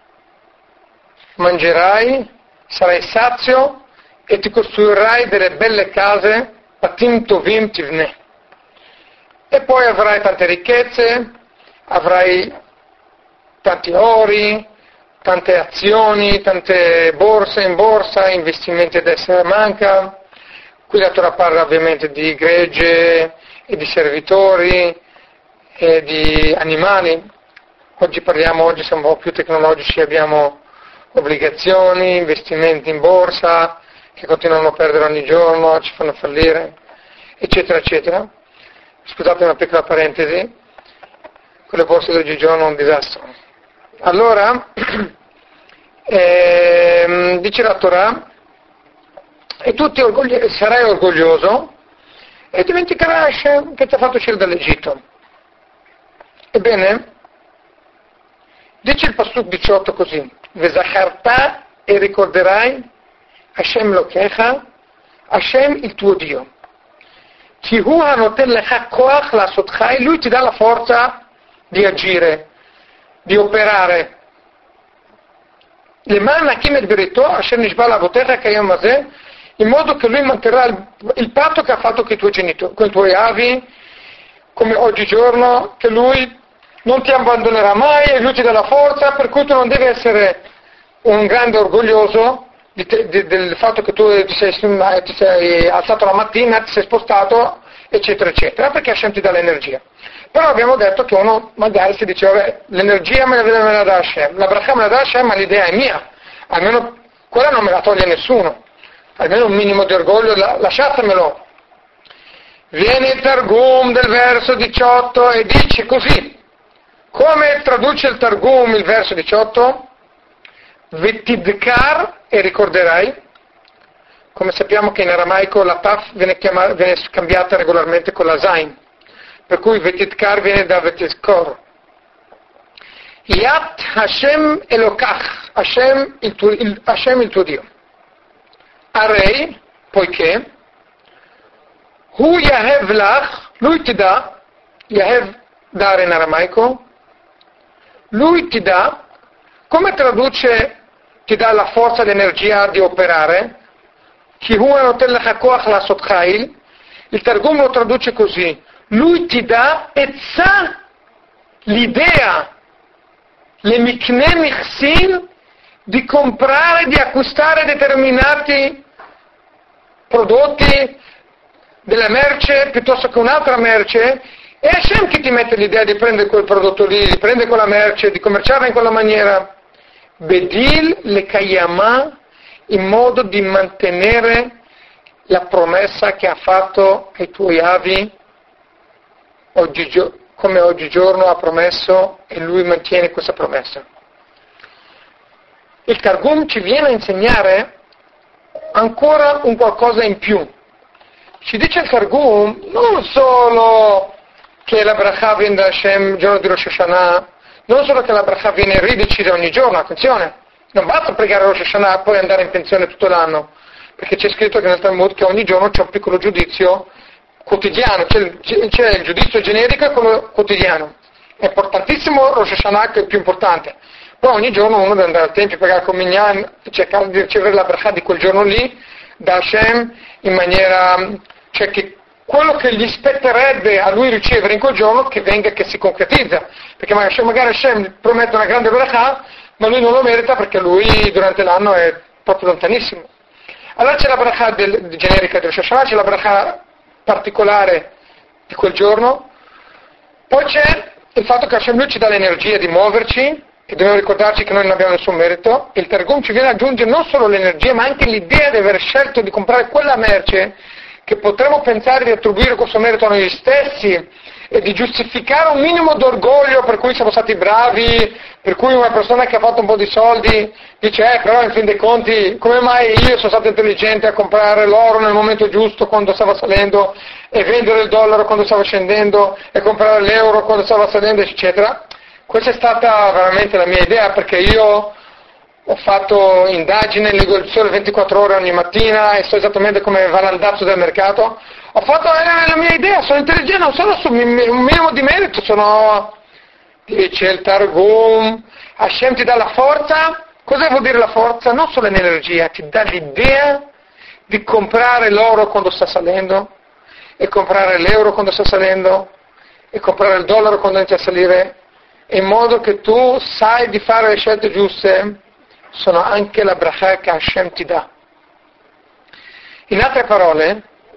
mangerai, sarai sazio e ti costruirai delle belle case, patim tovim tivne, e poi avrai tante ricchezze, avrai tanti ori, tante azioni, tante borse in borsa, investimenti ad essere manca, Qui la Torah parla ovviamente di gregge e di servitori e di animali. Oggi parliamo, oggi siamo un po' più tecnologici, abbiamo obbligazioni, investimenti in borsa che continuano a perdere ogni giorno, ci fanno fallire, eccetera, eccetera. Scusate una piccola parentesi, quelle borse di oggigiorno sono un disastro. Allora, ehm, dice la Torah, e tu ti orgogli- sarai orgoglioso e dimenticherai Hashem che ti ha fatto uscire dall'Egitto. Ebbene, dice il Pasuk diciotto così, Vezacharta, e ricorderai Hashem Lokecha, Hashem il tuo Dio. Chi hu hanoten lecha koach lasot chai, lui ti dà la forza di agire, di operare. Le man hakim et berito, Hashem nishba lavotecha kayom hazeh, in modo che lui manterrà il, il patto che ha fatto con i tuoi genitori, con i tuoi avi, come oggigiorno, che lui non ti abbandonerà mai e lui ti dà la forza, per cui tu non devi essere un grande orgoglioso di te, di, del fatto che tu ti sei, ti sei alzato la mattina, ti sei spostato, eccetera, eccetera, perché Hashem ti dà l'energia. Però abbiamo detto che uno magari si dice, vabbè, l'energia me la, me la dà Hashem, la bracha me la dà Hashem, ma l'idea è mia, almeno quella non me la toglie nessuno, almeno un minimo di orgoglio, la, lasciatemelo. Viene il Targum del verso diciotto e dice così, come traduce il Targum il verso diciotto? Vetidkar, e ricorderai, come sappiamo che in aramaico la taf viene, chiamata, viene scambiata regolarmente con la zain, per cui Vetidkar viene da Vetidkor. Yat Hashem Elokach, Hashem il tuo, il, Hashem il tuo Dio. Arei, poiché, Hu Yahev Lach, lui ti dà, Yahev dare in aramaico, lui ti dà, come traduce ti dà la forza e l'energia di operare? Il Targum lo traduce così, lui ti dà etzah, l'idea, le mikne michsin, di comprare, di acquistare determinati prodotti della merce piuttosto che un'altra merce, e Hashem che ti mette l'idea di prendere quel prodotto lì, di prendere quella merce, di commerciarla in quella maniera. Bedil le kayama, in modo di mantenere la promessa che ha fatto ai tuoi avi, oggi, come oggigiorno ha promesso, e lui mantiene questa promessa. Il Targum ci viene a insegnare ancora un qualcosa in più. Ci dice il Targum non solo che la bracha viene da Hashem il giorno di Rosh Hashanah, non solo che la bracha viene ridecisa ogni giorno, attenzione, non basta pregare Rosh Hashanah e poi andare in pensione tutto l'anno, perché c'è scritto che nel Talmud che ogni giorno c'è un piccolo giudizio quotidiano, c'è il, c'è il giudizio generico e quello quotidiano. È importantissimo Rosh Hashanah, che è il più importante, poi ogni giorno uno deve andare al tempio, pregare con Minyan, cercare di ricevere la bracha di quel giorno lì da Hashem in maniera, cioè che quello che gli spetterebbe a lui ricevere in quel giorno che venga, che si concretizza, perché magari Hashem promette una grande bracha, ma lui non lo merita perché lui durante l'anno è proprio lontanissimo. Allora c'è la bracha del, generica del Rosh Hashanah, c'è la bracha particolare di quel giorno, poi c'è il fatto che Hashem lui ci dà l'energia di muoverci, e dobbiamo ricordarci che noi non abbiamo nessun merito, e il Targum ci viene ad aggiungere non solo l'energia, ma anche l'idea di aver scelto di comprare quella merce che potremmo pensare di attribuire questo merito a noi stessi e di giustificare un minimo d'orgoglio per cui siamo stati bravi, per cui una persona che ha fatto un po' di soldi dice eh però in fin dei conti come mai io sono stato intelligente a comprare l'oro nel momento giusto quando stava salendo e vendere il dollaro quando stava scendendo e comprare l'euro quando stava salendo, eccetera. Questa è stata veramente la mia idea, perché io ho fatto indagine, leggo il Sole ventiquattro ore ogni mattina e so esattamente come va l'andazzo del mercato. Ho fatto eh, la mia idea, sono intelligente, non sono su un minimo di merito, sono, dice il Targum, Hashem ti dà la forza. Cosa vuol dire la forza? Non solo l'energia, ti dà l'idea di comprare l'oro quando sta salendo, e comprare l'euro quando sta salendo, e comprare il dollaro quando inizia a salire, in modo che tu sai di fare le scelte giuste. Sono anche la bracha che Hashem ti dà. In altre parole,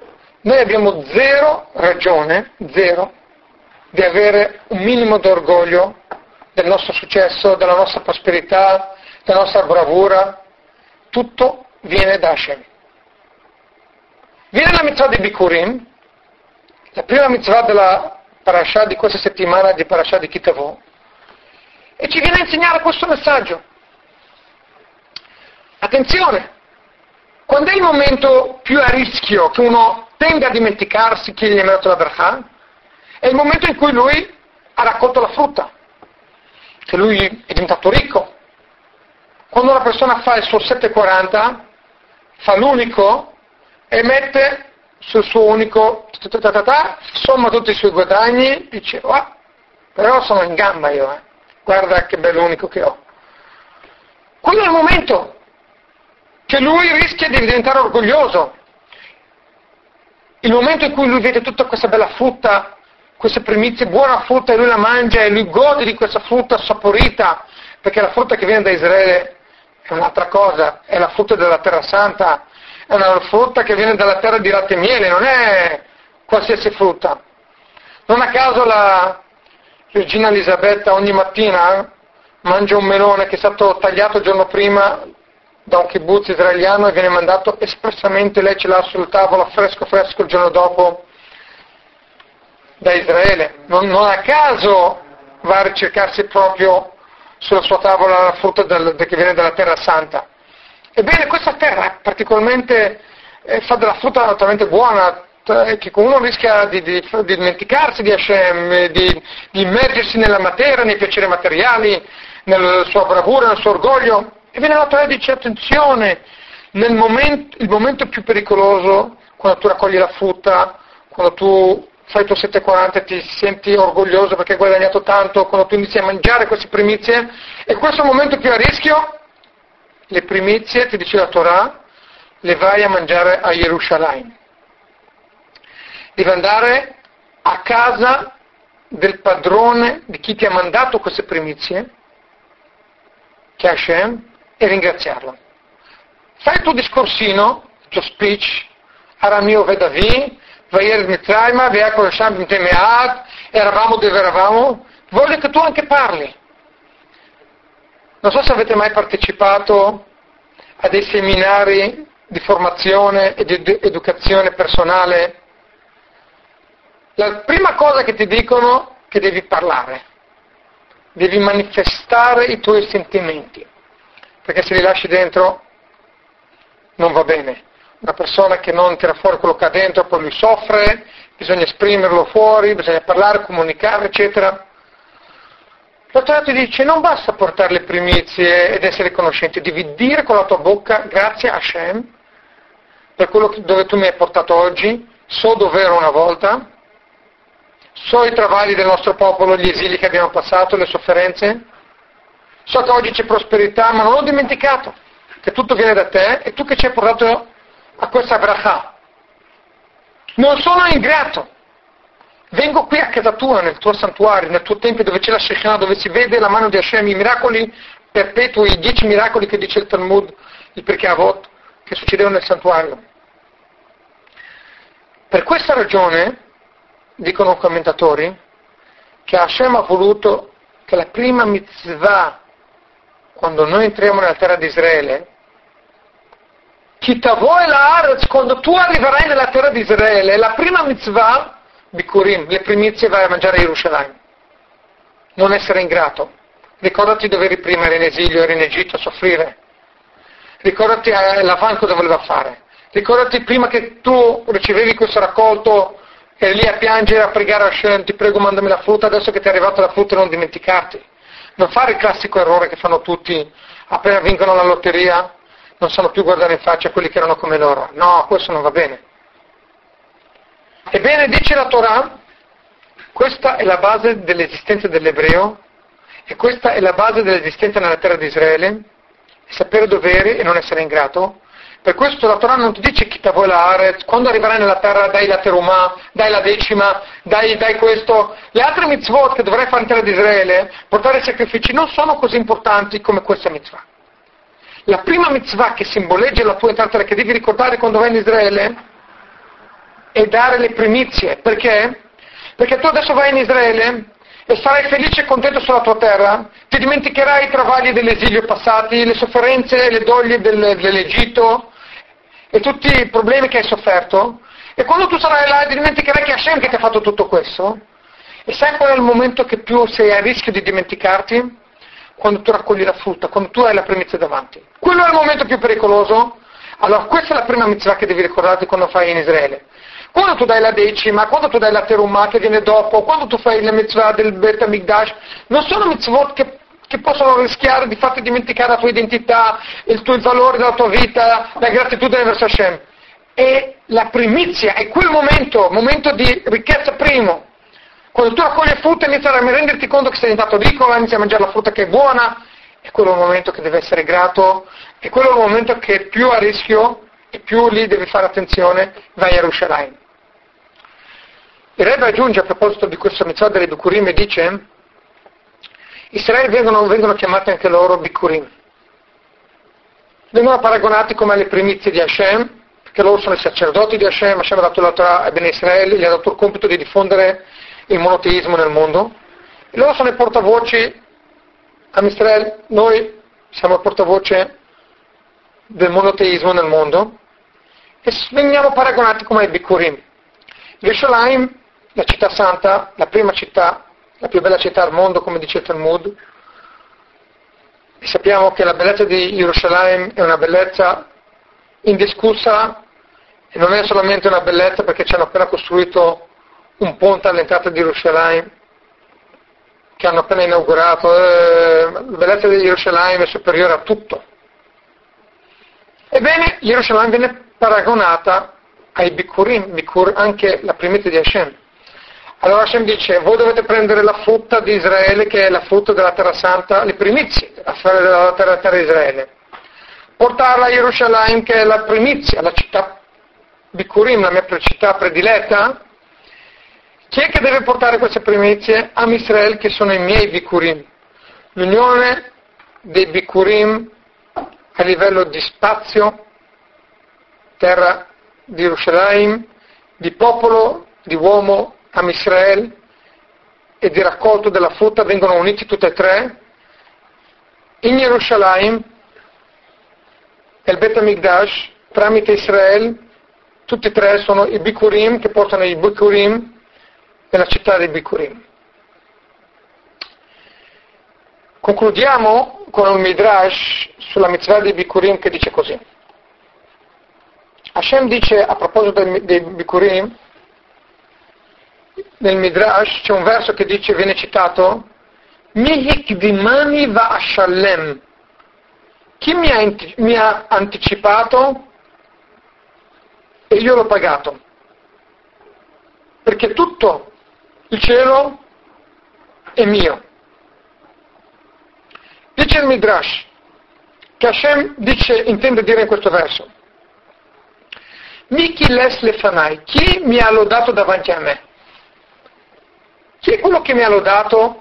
noi abbiamo zero ragione, zero, di avere un minimo d'orgoglio del nostro successo, della nostra prosperità, della nostra bravura. Tutto viene da Hashem. Viene la mitzvah di Bikurim, la prima mitzvah della parasha di questa settimana di parasha di Kitavo, e ci viene a insegnare questo messaggio. Attenzione, quando è il momento più a rischio che uno tende a dimenticarsi chi gli ha dato la bracha, è il momento in cui lui ha raccolto la frutta, che lui è diventato ricco. Quando una persona fa il suo sette quaranta, fa l'unico e mette sul suo unico, somma tutti i suoi guadagni, dice, ah, però sono in gamba io, eh. Guarda che bello unico che ho. Quello è il momento che lui rischia di diventare orgoglioso, il momento in cui lui vede tutta questa bella frutta, queste primizie, buona frutta, e lui la mangia e lui gode di questa frutta saporita, perché la frutta che viene da Israele è un'altra cosa, è la frutta della Terra Santa, è una frutta che viene dalla terra di latte e miele, non è qualsiasi frutta. Non a caso la regina Elisabetta ogni mattina mangia un melone che è stato tagliato il giorno prima da un kibbutz israeliano e viene mandato espressamente, lei ce l'ha sul tavolo fresco fresco il giorno dopo da Israele. Non, non a caso va a ricercarsi proprio sulla sua tavola la frutta del, che viene dalla Terra Santa. Ebbene, questa terra particolarmente eh, fa della frutta talmente buona eh, che uno rischia di, di, di dimenticarsi di Hashem, di, di immergersi nella materia, nei piaceri materiali, nella sua bravura, nel suo orgoglio. E viene la Torah e dice, attenzione, nel momento, il momento più pericoloso, quando tu raccogli la frutta, quando tu fai il tuo sette quaranta e ti senti orgoglioso perché hai guadagnato tanto, quando tu inizi a mangiare queste primizie, e questo è il momento più a rischio, le primizie, ti dice la Torah, le vai a mangiare a Gerusalemme. Devi andare a casa del padrone, di chi ti ha mandato queste primizie, che è Hashem, e ringraziarlo. Fai il tuo discorsino, il tuo speech, Aramio Vedavi, Vayer Mitraima, Veakol Hashem Bimtemead, eravamo dove eravamo, voglio che tu anche parli. Non so se avete mai partecipato a dei seminari di formazione e di educazione personale. La prima cosa che ti dicono è che devi parlare, devi manifestare i tuoi sentimenti, perché se li lasci dentro non va bene. Una persona che non tira fuori quello che ha dentro, poi lui soffre, bisogna esprimerlo fuori, bisogna parlare, comunicare, eccetera. La Torah ti dice, non basta portare le primizie ed essere conoscenti, devi dire con la tua bocca, grazie a Hashem, per quello che, dove tu mi hai portato oggi, so dove ero una volta, so i travagli del nostro popolo, gli esili che abbiamo passato, le sofferenze, so che oggi c'è prosperità, ma non ho dimenticato che tutto viene da te e tu che ci hai portato a questa bracha. Non sono ingrato. Vengo qui a casa tua, nel tuo santuario, nel tuo tempio dove c'è la Shekinah, dove si vede la mano di Hashem, i miracoli perpetui, i dieci miracoli che dice il Talmud, il Pirkei Avot, che succedevano nel santuario. Per questa ragione, dicono i commentatori, che Hashem ha voluto che la prima mitzvah, quando noi entriamo nella terra di Israele, Kitavo e la Haaretz, quando tu arriverai nella terra di Israele, la prima mitzvah, Bikurim, le primizie vai a mangiare a Gerusalemme. Non essere ingrato. Ricordati dove eri prima, eri in esilio, eri in Egitto a soffrire. Ricordati eh, Lavan cosa voleva fare. Ricordati prima che tu ricevevi questo raccolto, eri lì a piangere, a pregare a Hashem, ti prego mandami la frutta, adesso che ti è arrivata la frutta non dimenticarti. Non fare il classico errore che fanno tutti, appena vincono la lotteria, non sanno più guardare in faccia quelli che erano come loro. No, questo non va bene. Ebbene, dice la Torah, questa è la base dell'esistenza dell'ebreo e questa è la base dell'esistenza nella terra di Israele, sapere dovere e non essere ingrato. Per questo la Torah non ti dice chi vuoi la Haaretz, quando arriverai nella terra dai la terumah, dai la decima, dai, dai questo. Le altre mitzvot che dovrai fare in terra di Israele, portare i sacrifici, non sono così importanti come questa mitzvah. La prima mitzvah che simboleggia la tua entrata, che devi ricordare quando vai in Israele, e dare le primizie. Perché? Perché tu adesso vai in Israele e sarai felice e contento sulla tua terra, ti dimenticherai i travagli dell'esilio passati, le sofferenze, le doglie del, dell'Egitto e tutti i problemi che hai sofferto, e quando tu sarai là ti dimenticherai che è Hashem che ti ha fatto tutto questo. E sai qual è il momento che più sei a rischio di dimenticarti? Quando tu raccogli la frutta, quando tu hai la primizia davanti. Quello è il momento più pericoloso. Allora questa è la prima mitzvah che devi ricordarti quando fai in Israele. Quando tu dai la decima, quando tu dai la terumah che viene dopo, quando tu fai la mitzvah del Bet HaMikdash, non sono mitzvot che, che possono rischiare di farti dimenticare la tua identità, il tuo il valore della tua vita, la gratitudine verso Hashem. E la primizia è quel momento, momento di ricchezza primo. Quando tu raccogli frutta inizi a renderti conto che sei diventato ricco, inizi a mangiare la frutta che è buona, e quello è il momento che deve essere grato, e quello è il momento che è più a rischio, e più lì devi fare attenzione, vai a Yerushalayim. Il Rebbe aggiunge a proposito di questa mitzvah delle Bikurim e dice: Israele vengono, vengono chiamati anche loro Bikurim. Vengono paragonati come alle primizie di Hashem, perché loro sono i sacerdoti di Hashem, Hashem ha dato la Torah a Bnei Israele, gli ha dato il compito di diffondere il monoteismo nel mondo, e loro sono i portavoci, a Israele, noi siamo il portavoce del monoteismo nel mondo, e veniamo paragonati come ai Bikurim. Yerushalayim, la città santa, la prima città, la più bella città al mondo, come dice il Talmud, e sappiamo che la bellezza di Yerushalayim è una bellezza indiscussa, e non è solamente una bellezza perché ci hanno appena costruito un ponte all'entrata di Yerushalayim, che hanno appena inaugurato. Eh, la bellezza di Yerushalayim è superiore a tutto. Ebbene, Yerushalayim viene paragonata ai Bikurim, Bikur, anche la primizia di Hashem. Allora Hashem dice: voi dovete prendere la frutta di Israele, che è la frutta della terra santa, le primizie della terra, terra di Israele, portarla a Yerushalayim, che è la primizia, la città Bikurim, la mia città prediletta. Chi è che deve portare queste primizie? Am Israel, che sono i miei Bikurim. L'unione dei Bikurim a livello di spazio, terra di Yerushalayim, di popolo, di uomo, Am Israel, e di raccolto della frutta, vengono uniti tutte e tre in Yerushalayim, e il Bet HaMikdash, tramite Israele. Tutti e tre sono i Bikurim che portano i Bikurim nella città dei Bikurim. Concludiamo con un Midrash sulla mitzvah dei Bikurim che dice così. Hashem dice a proposito dei, dei Bikurim, nel Midrash c'è un verso che dice, viene citato: Mi hikdimani va ashallem. Chi mi ha, mi ha anticipato e io l'ho pagato, perché tutto il cielo è mio. Dice il Midrash che Hashem dice, intende dire in questo verso: Miki les lefanai, chi mi ha lodato davanti a me? Chi è quello che mi ha lodato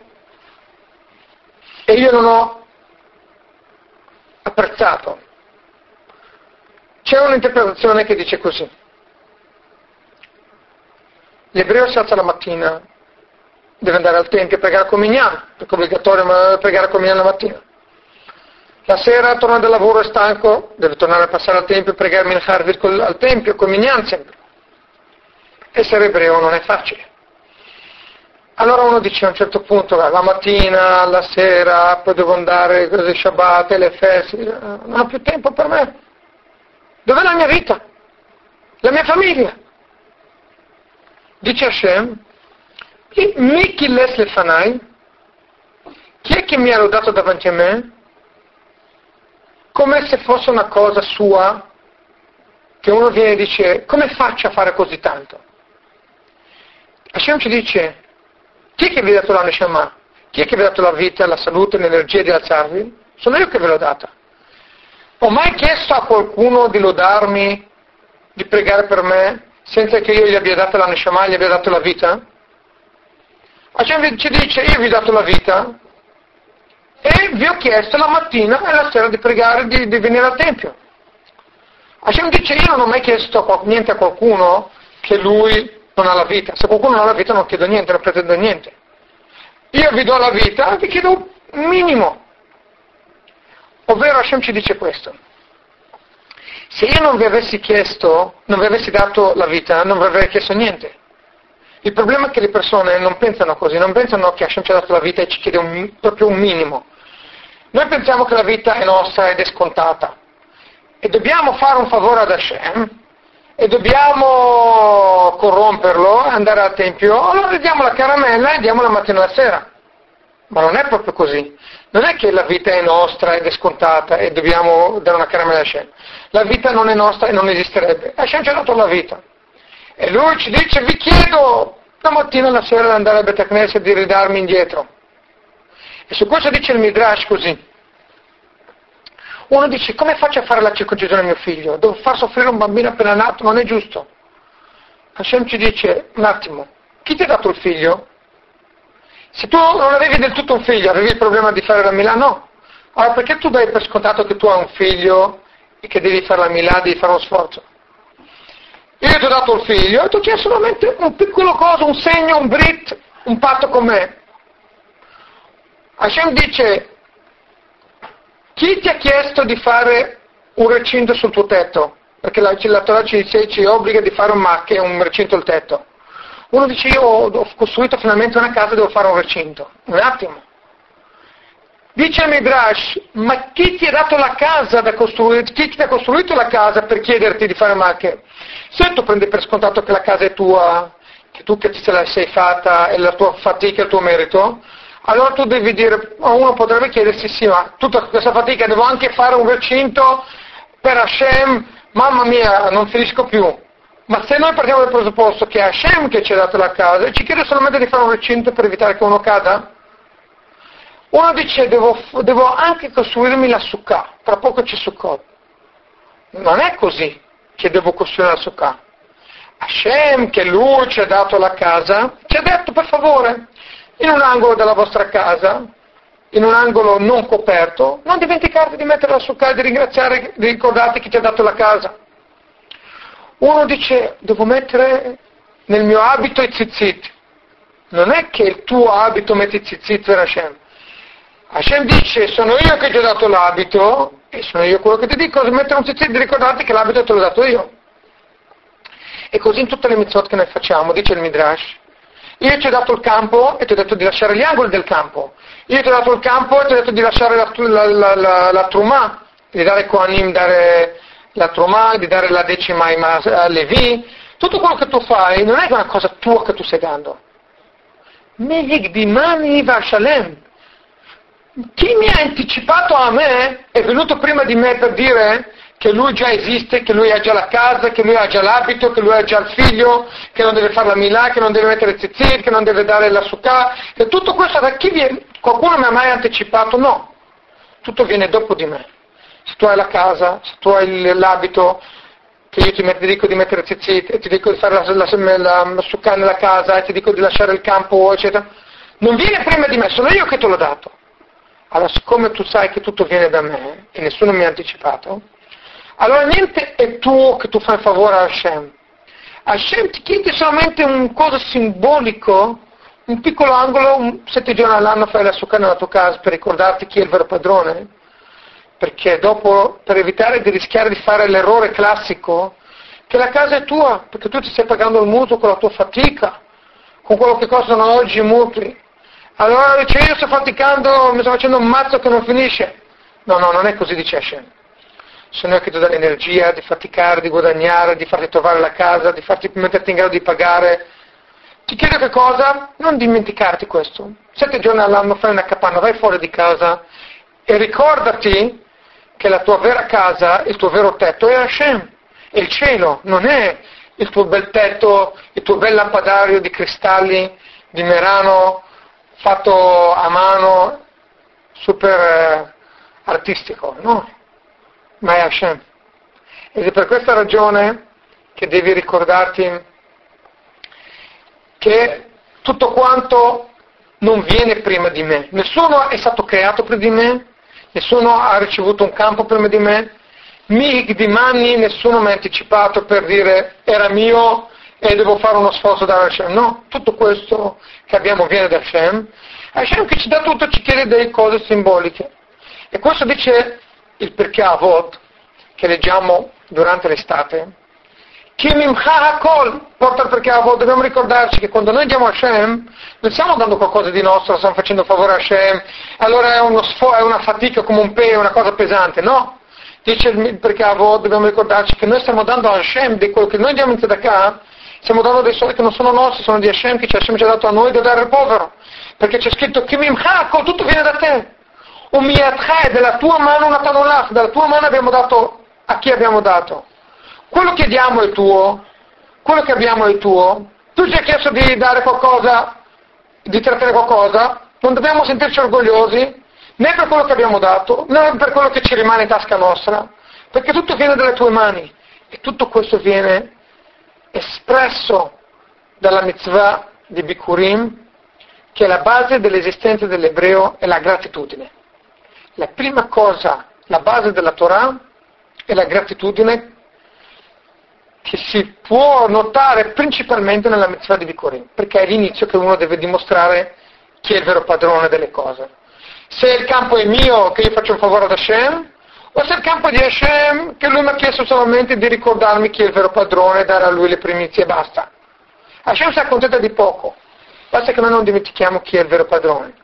e io non ho apprezzato? C'è un'interpretazione che dice così: l'ebreo si alza la mattina, deve andare al tempio e pregare con Minyan, perché è obbligatorio pregare con Minyan la mattina. La sera torna dal lavoro, è stanco, deve tornare a passare al tempio e pregare Minchar al tempio, con Minyan sempre. Essere ebreo non è facile. Allora uno dice a un certo punto, la mattina, la sera, poi devo andare cose Shabbat e le feste, non ho più tempo per me. Dov'è la mia vita? La mia famiglia? Dice Hashem: Miki les lefanai, chi è che mi ha lodato davanti a me? Come se fosse una cosa sua, che uno viene e dice: come faccio a fare così tanto? Hashem ci dice: chi è che vi ha dato la Neshama? Chi è che vi ha dato la vita, la salute, l'energia di alzarvi? Sono io che ve l'ho data. Ho mai chiesto a qualcuno di lodarmi, di pregare per me, senza che io gli abbia dato la Neshama, gli abbia dato la vita? Hashem ci dice: io vi ho dato la vita e vi ho chiesto la mattina e la sera di pregare, di, di venire al Tempio. Hashem dice: io non ho mai chiesto niente a qualcuno che lui non ha la vita. Se qualcuno non ha la vita non chiedo niente, non pretendo niente. Io vi do la vita, vi chiedo un minimo. Ovvero Hashem ci dice questo. Se io non vi avessi chiesto, non vi avessi dato la vita, non vi avrei chiesto niente. Il problema è che le persone non pensano così, non pensano che Hashem ci ha dato la vita e ci chiede un, proprio un minimo. Noi pensiamo che la vita è nostra ed è scontata. E dobbiamo fare un favore ad Hashem, e dobbiamo corromperlo, andare al tempio, allora gli diamo la caramella e diamo la mattina e la sera. Ma non è proprio così. Non è che la vita è nostra ed è scontata e dobbiamo dare una caramella a Hashem. La vita non è nostra e non esisterebbe. Hashem ci ha dato la vita. E lui ci dice, vi chiedo la mattina e la sera di andare a Bet Knesset e di ridarmi indietro. E su questo dice il Midrash così. Uno dice, come faccio a fare la circoncisione a mio figlio? Devo far soffrire un bambino appena nato? Non è giusto. Hashem ci dice, un attimo, chi ti ha dato il figlio? Se tu non avevi del tutto un figlio, avevi il problema di fare la Milà? No. Allora perché tu dai per scontato che tu hai un figlio e che devi fare la Milà, devi fare uno sforzo? Io ti ho dato il figlio e tu chiedi solamente un piccolo cosa, un segno, un brit, un patto con me. Hashem dice, chi ti ha chiesto di fare un recinto sul tuo tetto? Perché la, la Torah ci, ci obbliga di fare un macche, un recinto al tetto. Uno dice, io ho costruito finalmente una casa e devo fare un recinto. Un attimo. Dice il Midrash, ma chi ti ha dato la casa da costruire? Chi ti ha costruito la casa per chiederti di fare macche? Se tu prendi per scontato che la casa è tua, che tu che te la sei fatta, è la tua fatica, il tuo merito, allora tu devi dire, uno potrebbe chiedersi, sì, ma tutta questa fatica devo anche fare un recinto per Hashem, mamma mia, non finisco più. Ma se noi partiamo dal presupposto che è Hashem che ci ha dato la casa e ci chiede solamente di fare un recinto per evitare che uno cada, uno dice devo, devo anche costruirmi la sukkah, tra poco c'è Sukkot. Non è così che devo costruire la sukkah. Hashem, che lui ci ha dato la casa, ci ha detto per favore, in un angolo della vostra casa, in un angolo non coperto, non dimenticarti di mettere la sukkah e di ringraziare, di ricordarti chi ti ha dato la casa. Uno dice, devo mettere nel mio abito i tzitzit. Non è che il tuo abito metti i tzitzit per Hashem. Hashem dice, sono io che ti ho dato l'abito, e sono io quello che ti dico, se mettere un tzitzit, di ricordarti che l'abito te l'ho dato io. E così in tutte le mitzvot che noi facciamo, dice il Midrash, io ti ho dato il campo e ti ho detto di lasciare gli angoli del campo. Io ti ho dato il campo e ti ho detto di lasciare la, la, la, la, la trumah, di dare Kohanim, dare la trumah, di dare la decima a Levi. Tutto quello che tu fai non è una cosa tua che tu stai dando. Mehigdimani Vashalem. Chi mi ha anticipato a me è venuto prima di me per dire che lui già esiste, che lui ha già la casa, che lui ha già l'abito, che lui ha già il figlio, che non deve fare la milà, che non deve mettere tzitzit, che non deve dare la sukkah, e tutto questo da chi viene? Qualcuno mi ha mai anticipato? No, tutto viene dopo di me. Se tu hai la casa, se tu hai l'abito, che io ti, met- ti dico di mettere tzitzit, e ti dico di fare la, la, la, la sukkah nella casa, e ti dico di lasciare il campo, eccetera, non viene prima di me, sono io che te l'ho dato. Allora, siccome tu sai che tutto viene da me, e nessuno mi ha anticipato, allora niente è tuo che tu fai favore a Hashem. Hashem ti chiede solamente un cosa simbolico, un piccolo angolo, un, sette giorni all'anno fai la sukkah nella tua casa per ricordarti chi è il vero padrone, perché dopo, per evitare di rischiare di fare l'errore classico, che la casa è tua, perché tu ti stai pagando il mutuo con la tua fatica, con quello che costano oggi i mutui. Allora dice, io sto faticando, mi sto facendo un mazzo che non finisce. No, no, non è così, dice Hashem. Sono io che ti do l'energia di faticare, di guadagnare, di farti trovare la casa, di farti metterti in grado di pagare. Ti chiedo che cosa? Non dimenticarti questo. Sette giorni all'anno fai una capanna, vai fuori di casa e ricordati che la tua vera casa, il tuo vero tetto è Hashem, è il cielo, non è il tuo bel tetto, il tuo bel lampadario di cristalli, di Merano, fatto a mano, super eh, artistico, no? Ma è Hashem. Ed è per questa ragione che devi ricordarti che tutto quanto non viene prima di me. Nessuno è stato creato prima di me, nessuno ha ricevuto un campo prima di me, mi di mani nessuno mi ha anticipato per dire era mio e devo fare uno sforzo da Hashem. No, tutto questo che abbiamo viene da Hashem. Hashem che ci dà tutto ci chiede delle cose simboliche. E questo dice il perché Avot, che leggiamo durante l'estate. Chi mimcha hakol porta il perché Avot. Dobbiamo ricordarci che quando noi diamo a Hashem, non stiamo dando qualcosa di nostro, stiamo facendo favore a Hashem, allora è, uno sfo- è una fatica come un peso, una cosa pesante. No, dice il perché Avot, dobbiamo ricordarci che noi stiamo dando a Hashem di quello che noi diamo in tzedakah, stiamo dando dei soldi che non sono nostri, sono di Hashem, che Hashem ci ha dato a noi da dare al povero. Perché c'è scritto Chi mimcha hakol, tutto viene da te. Un miyatcha, della tua mano una tanolach, dalla tua mano abbiamo dato a chi abbiamo dato. Quello che diamo è tuo, quello che abbiamo è tuo. Tu ci hai chiesto di dare qualcosa, di trattenere qualcosa, non dobbiamo sentirci orgogliosi né per quello che abbiamo dato, né per quello che ci rimane in tasca nostra, perché tutto viene dalle tue mani e tutto questo viene espresso dalla mitzvah di Bikurim, che è la base dell'esistenza dell'ebreo, è la gratitudine. La prima cosa, la base della Torah è la gratitudine, che si può notare principalmente nella mitzvah di Bikurim, perché è l'inizio che uno deve dimostrare chi è il vero padrone delle cose. Se il campo è mio, che io faccio un favore ad Hashem, o se il campo è di Hashem, che lui mi ha chiesto solamente di ricordarmi chi è il vero padrone e dare a lui le primizie e basta. Hashem si accontenta di poco, basta che noi non dimentichiamo chi è il vero padrone.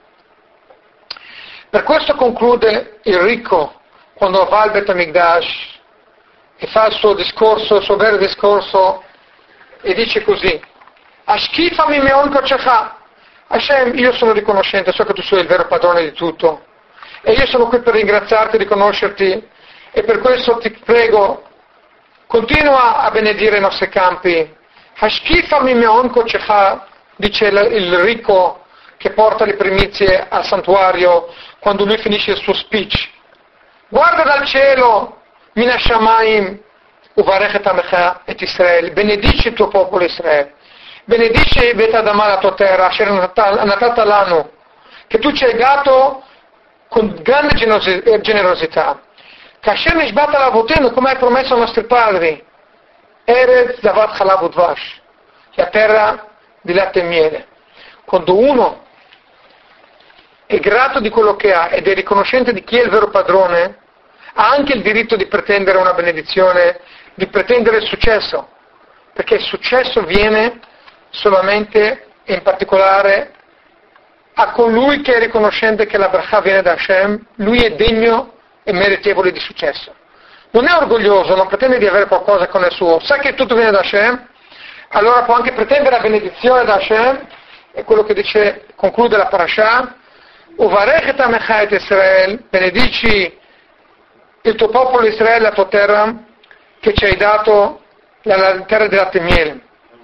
Per questo conclude il ricco quando va al Bet HaMikdash e fa il suo discorso, il suo vero discorso, e dice così: Ashkifa mi meon kochecha. Hashem, io sono riconoscente, so che tu sei il vero padrone di tutto, e io sono qui per ringraziarti, riconoscerti, e per questo ti prego, continua a benedire i nostri campi. Ashkifa mi meon kochecha, dice il ricco che porta le primizie al santuario quando lui finisce il suo speech. Guarda dal cielo, Mina Shamayim, uvarechet amecha et Israel, benedici il tuo popolo Israele, benedici Bet Adama, la tua terra, Asher Natata Lanu, che tu ci hai dato con grande generosità. Kasher Nishbata Lavotenu, come hai promesso ai nostri padri, Eretz Zavat Chalav Udvash, la terra di latte e miele. Quando uno è grato di quello che ha ed è riconoscente di chi è il vero padrone, ha anche il diritto di pretendere una benedizione, di pretendere il successo, perché il successo viene solamente e in particolare a colui che è riconoscente che la bracha viene da Hashem, lui è degno e meritevole di successo. Non è orgoglioso, non pretende di avere qualcosa con il suo, sa che tutto viene da Hashem, allora può anche pretendere la benedizione da Hashem, è quello che dice, conclude la parasha, Uvarechet amecha et Israel, benedici il tuo popolo Israele, la tua terra, che ci hai dato, la terra di latte e miele.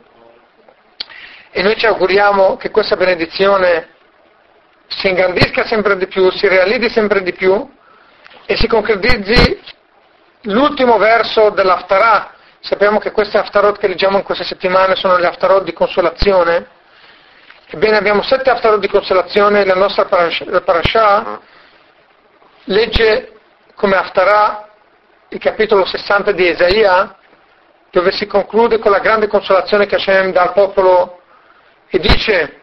E noi ci auguriamo che questa benedizione si ingrandisca sempre di più, si realizzi sempre di più e si concretizzi l'ultimo verso dell'Haftarah. Sappiamo che queste Haftarot che leggiamo in queste settimane sono le Haftarot di consolazione. Ebbene, abbiamo sette Haftarot di consolazione, la nostra parasha legge come Haftarah il capitolo sessanta di Esaia, dove si conclude con la grande consolazione che Hashem dà al popolo e dice: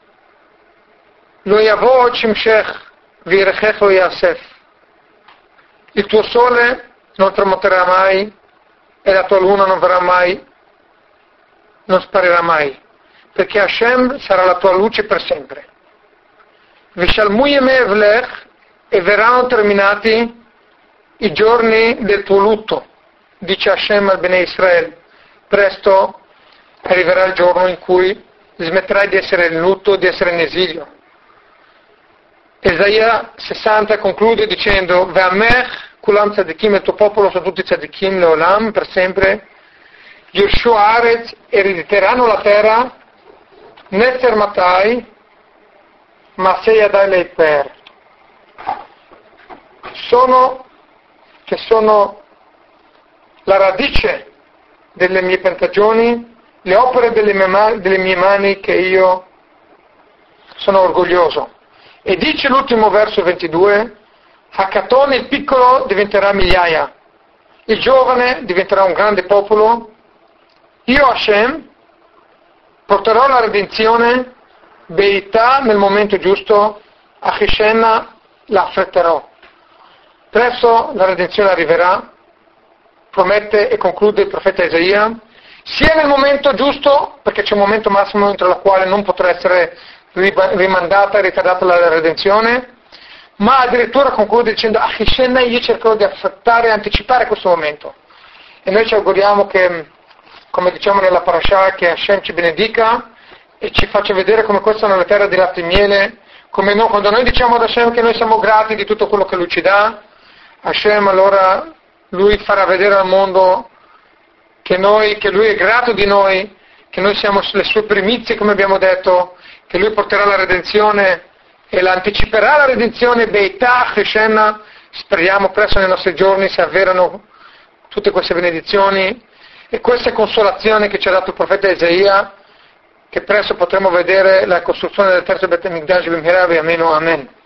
Lo yavo shimshech v'irechech lo yasef. Il tuo sole non tramonterà mai e la tua luna non verrà mai, non sparirà mai, perché Hashem sarà la tua luce per sempre. Vishalmu yemei evlech, e verranno terminati i giorni del tuo lutto, dice Hashem al Bnei Israel. Presto arriverà il giorno in cui smetterai di essere in lutto, di essere in esilio. Esaia sessanta conclude dicendo: Ve'amech kulam tzadikim, il tuo popolo sono tutti tzadikim leolam, per sempre. Yoshu Aretz, erediteranno la terra. Netzer matai, masei adai leiper. Sono che sono la radice delle mie pentagioni, le opere delle mie, mani, delle mie mani che io sono orgoglioso. E dice l'ultimo verso ventidue: Hakatone, il piccolo diventerà migliaia, il giovane diventerà un grande popolo. Io Hashem porterò la redenzione, Beità nel momento giusto, Achishenna la affretterò. Presto la redenzione arriverà, promette e conclude il profeta Isaia, sia nel momento giusto, perché c'è un momento massimo entro il quale non potrà essere rimandata e ritardata la redenzione, ma addirittura conclude dicendo Achishenna, io cercherò di affrettare e anticipare questo momento. E noi ci auguriamo che, come diciamo nella parasha, che Hashem ci benedica e ci faccia vedere come questa è una terra di latte e miele, come no, quando noi diciamo ad Hashem che noi siamo grati di tutto quello che Lui ci dà, Hashem allora Lui farà vedere al mondo che, noi, che Lui è grato di noi, che noi siamo le sue primizie, come abbiamo detto, che Lui porterà la redenzione e la anticiperà la redenzione, Beità, Cheshenna, speriamo presto nei nostri giorni si avverano tutte queste benedizioni e queste consolazioni che ci ha dato il profeta Isaia, che presto potremo vedere la costruzione del terzo Bet Hamikdash b'mehera v'yameinu amen.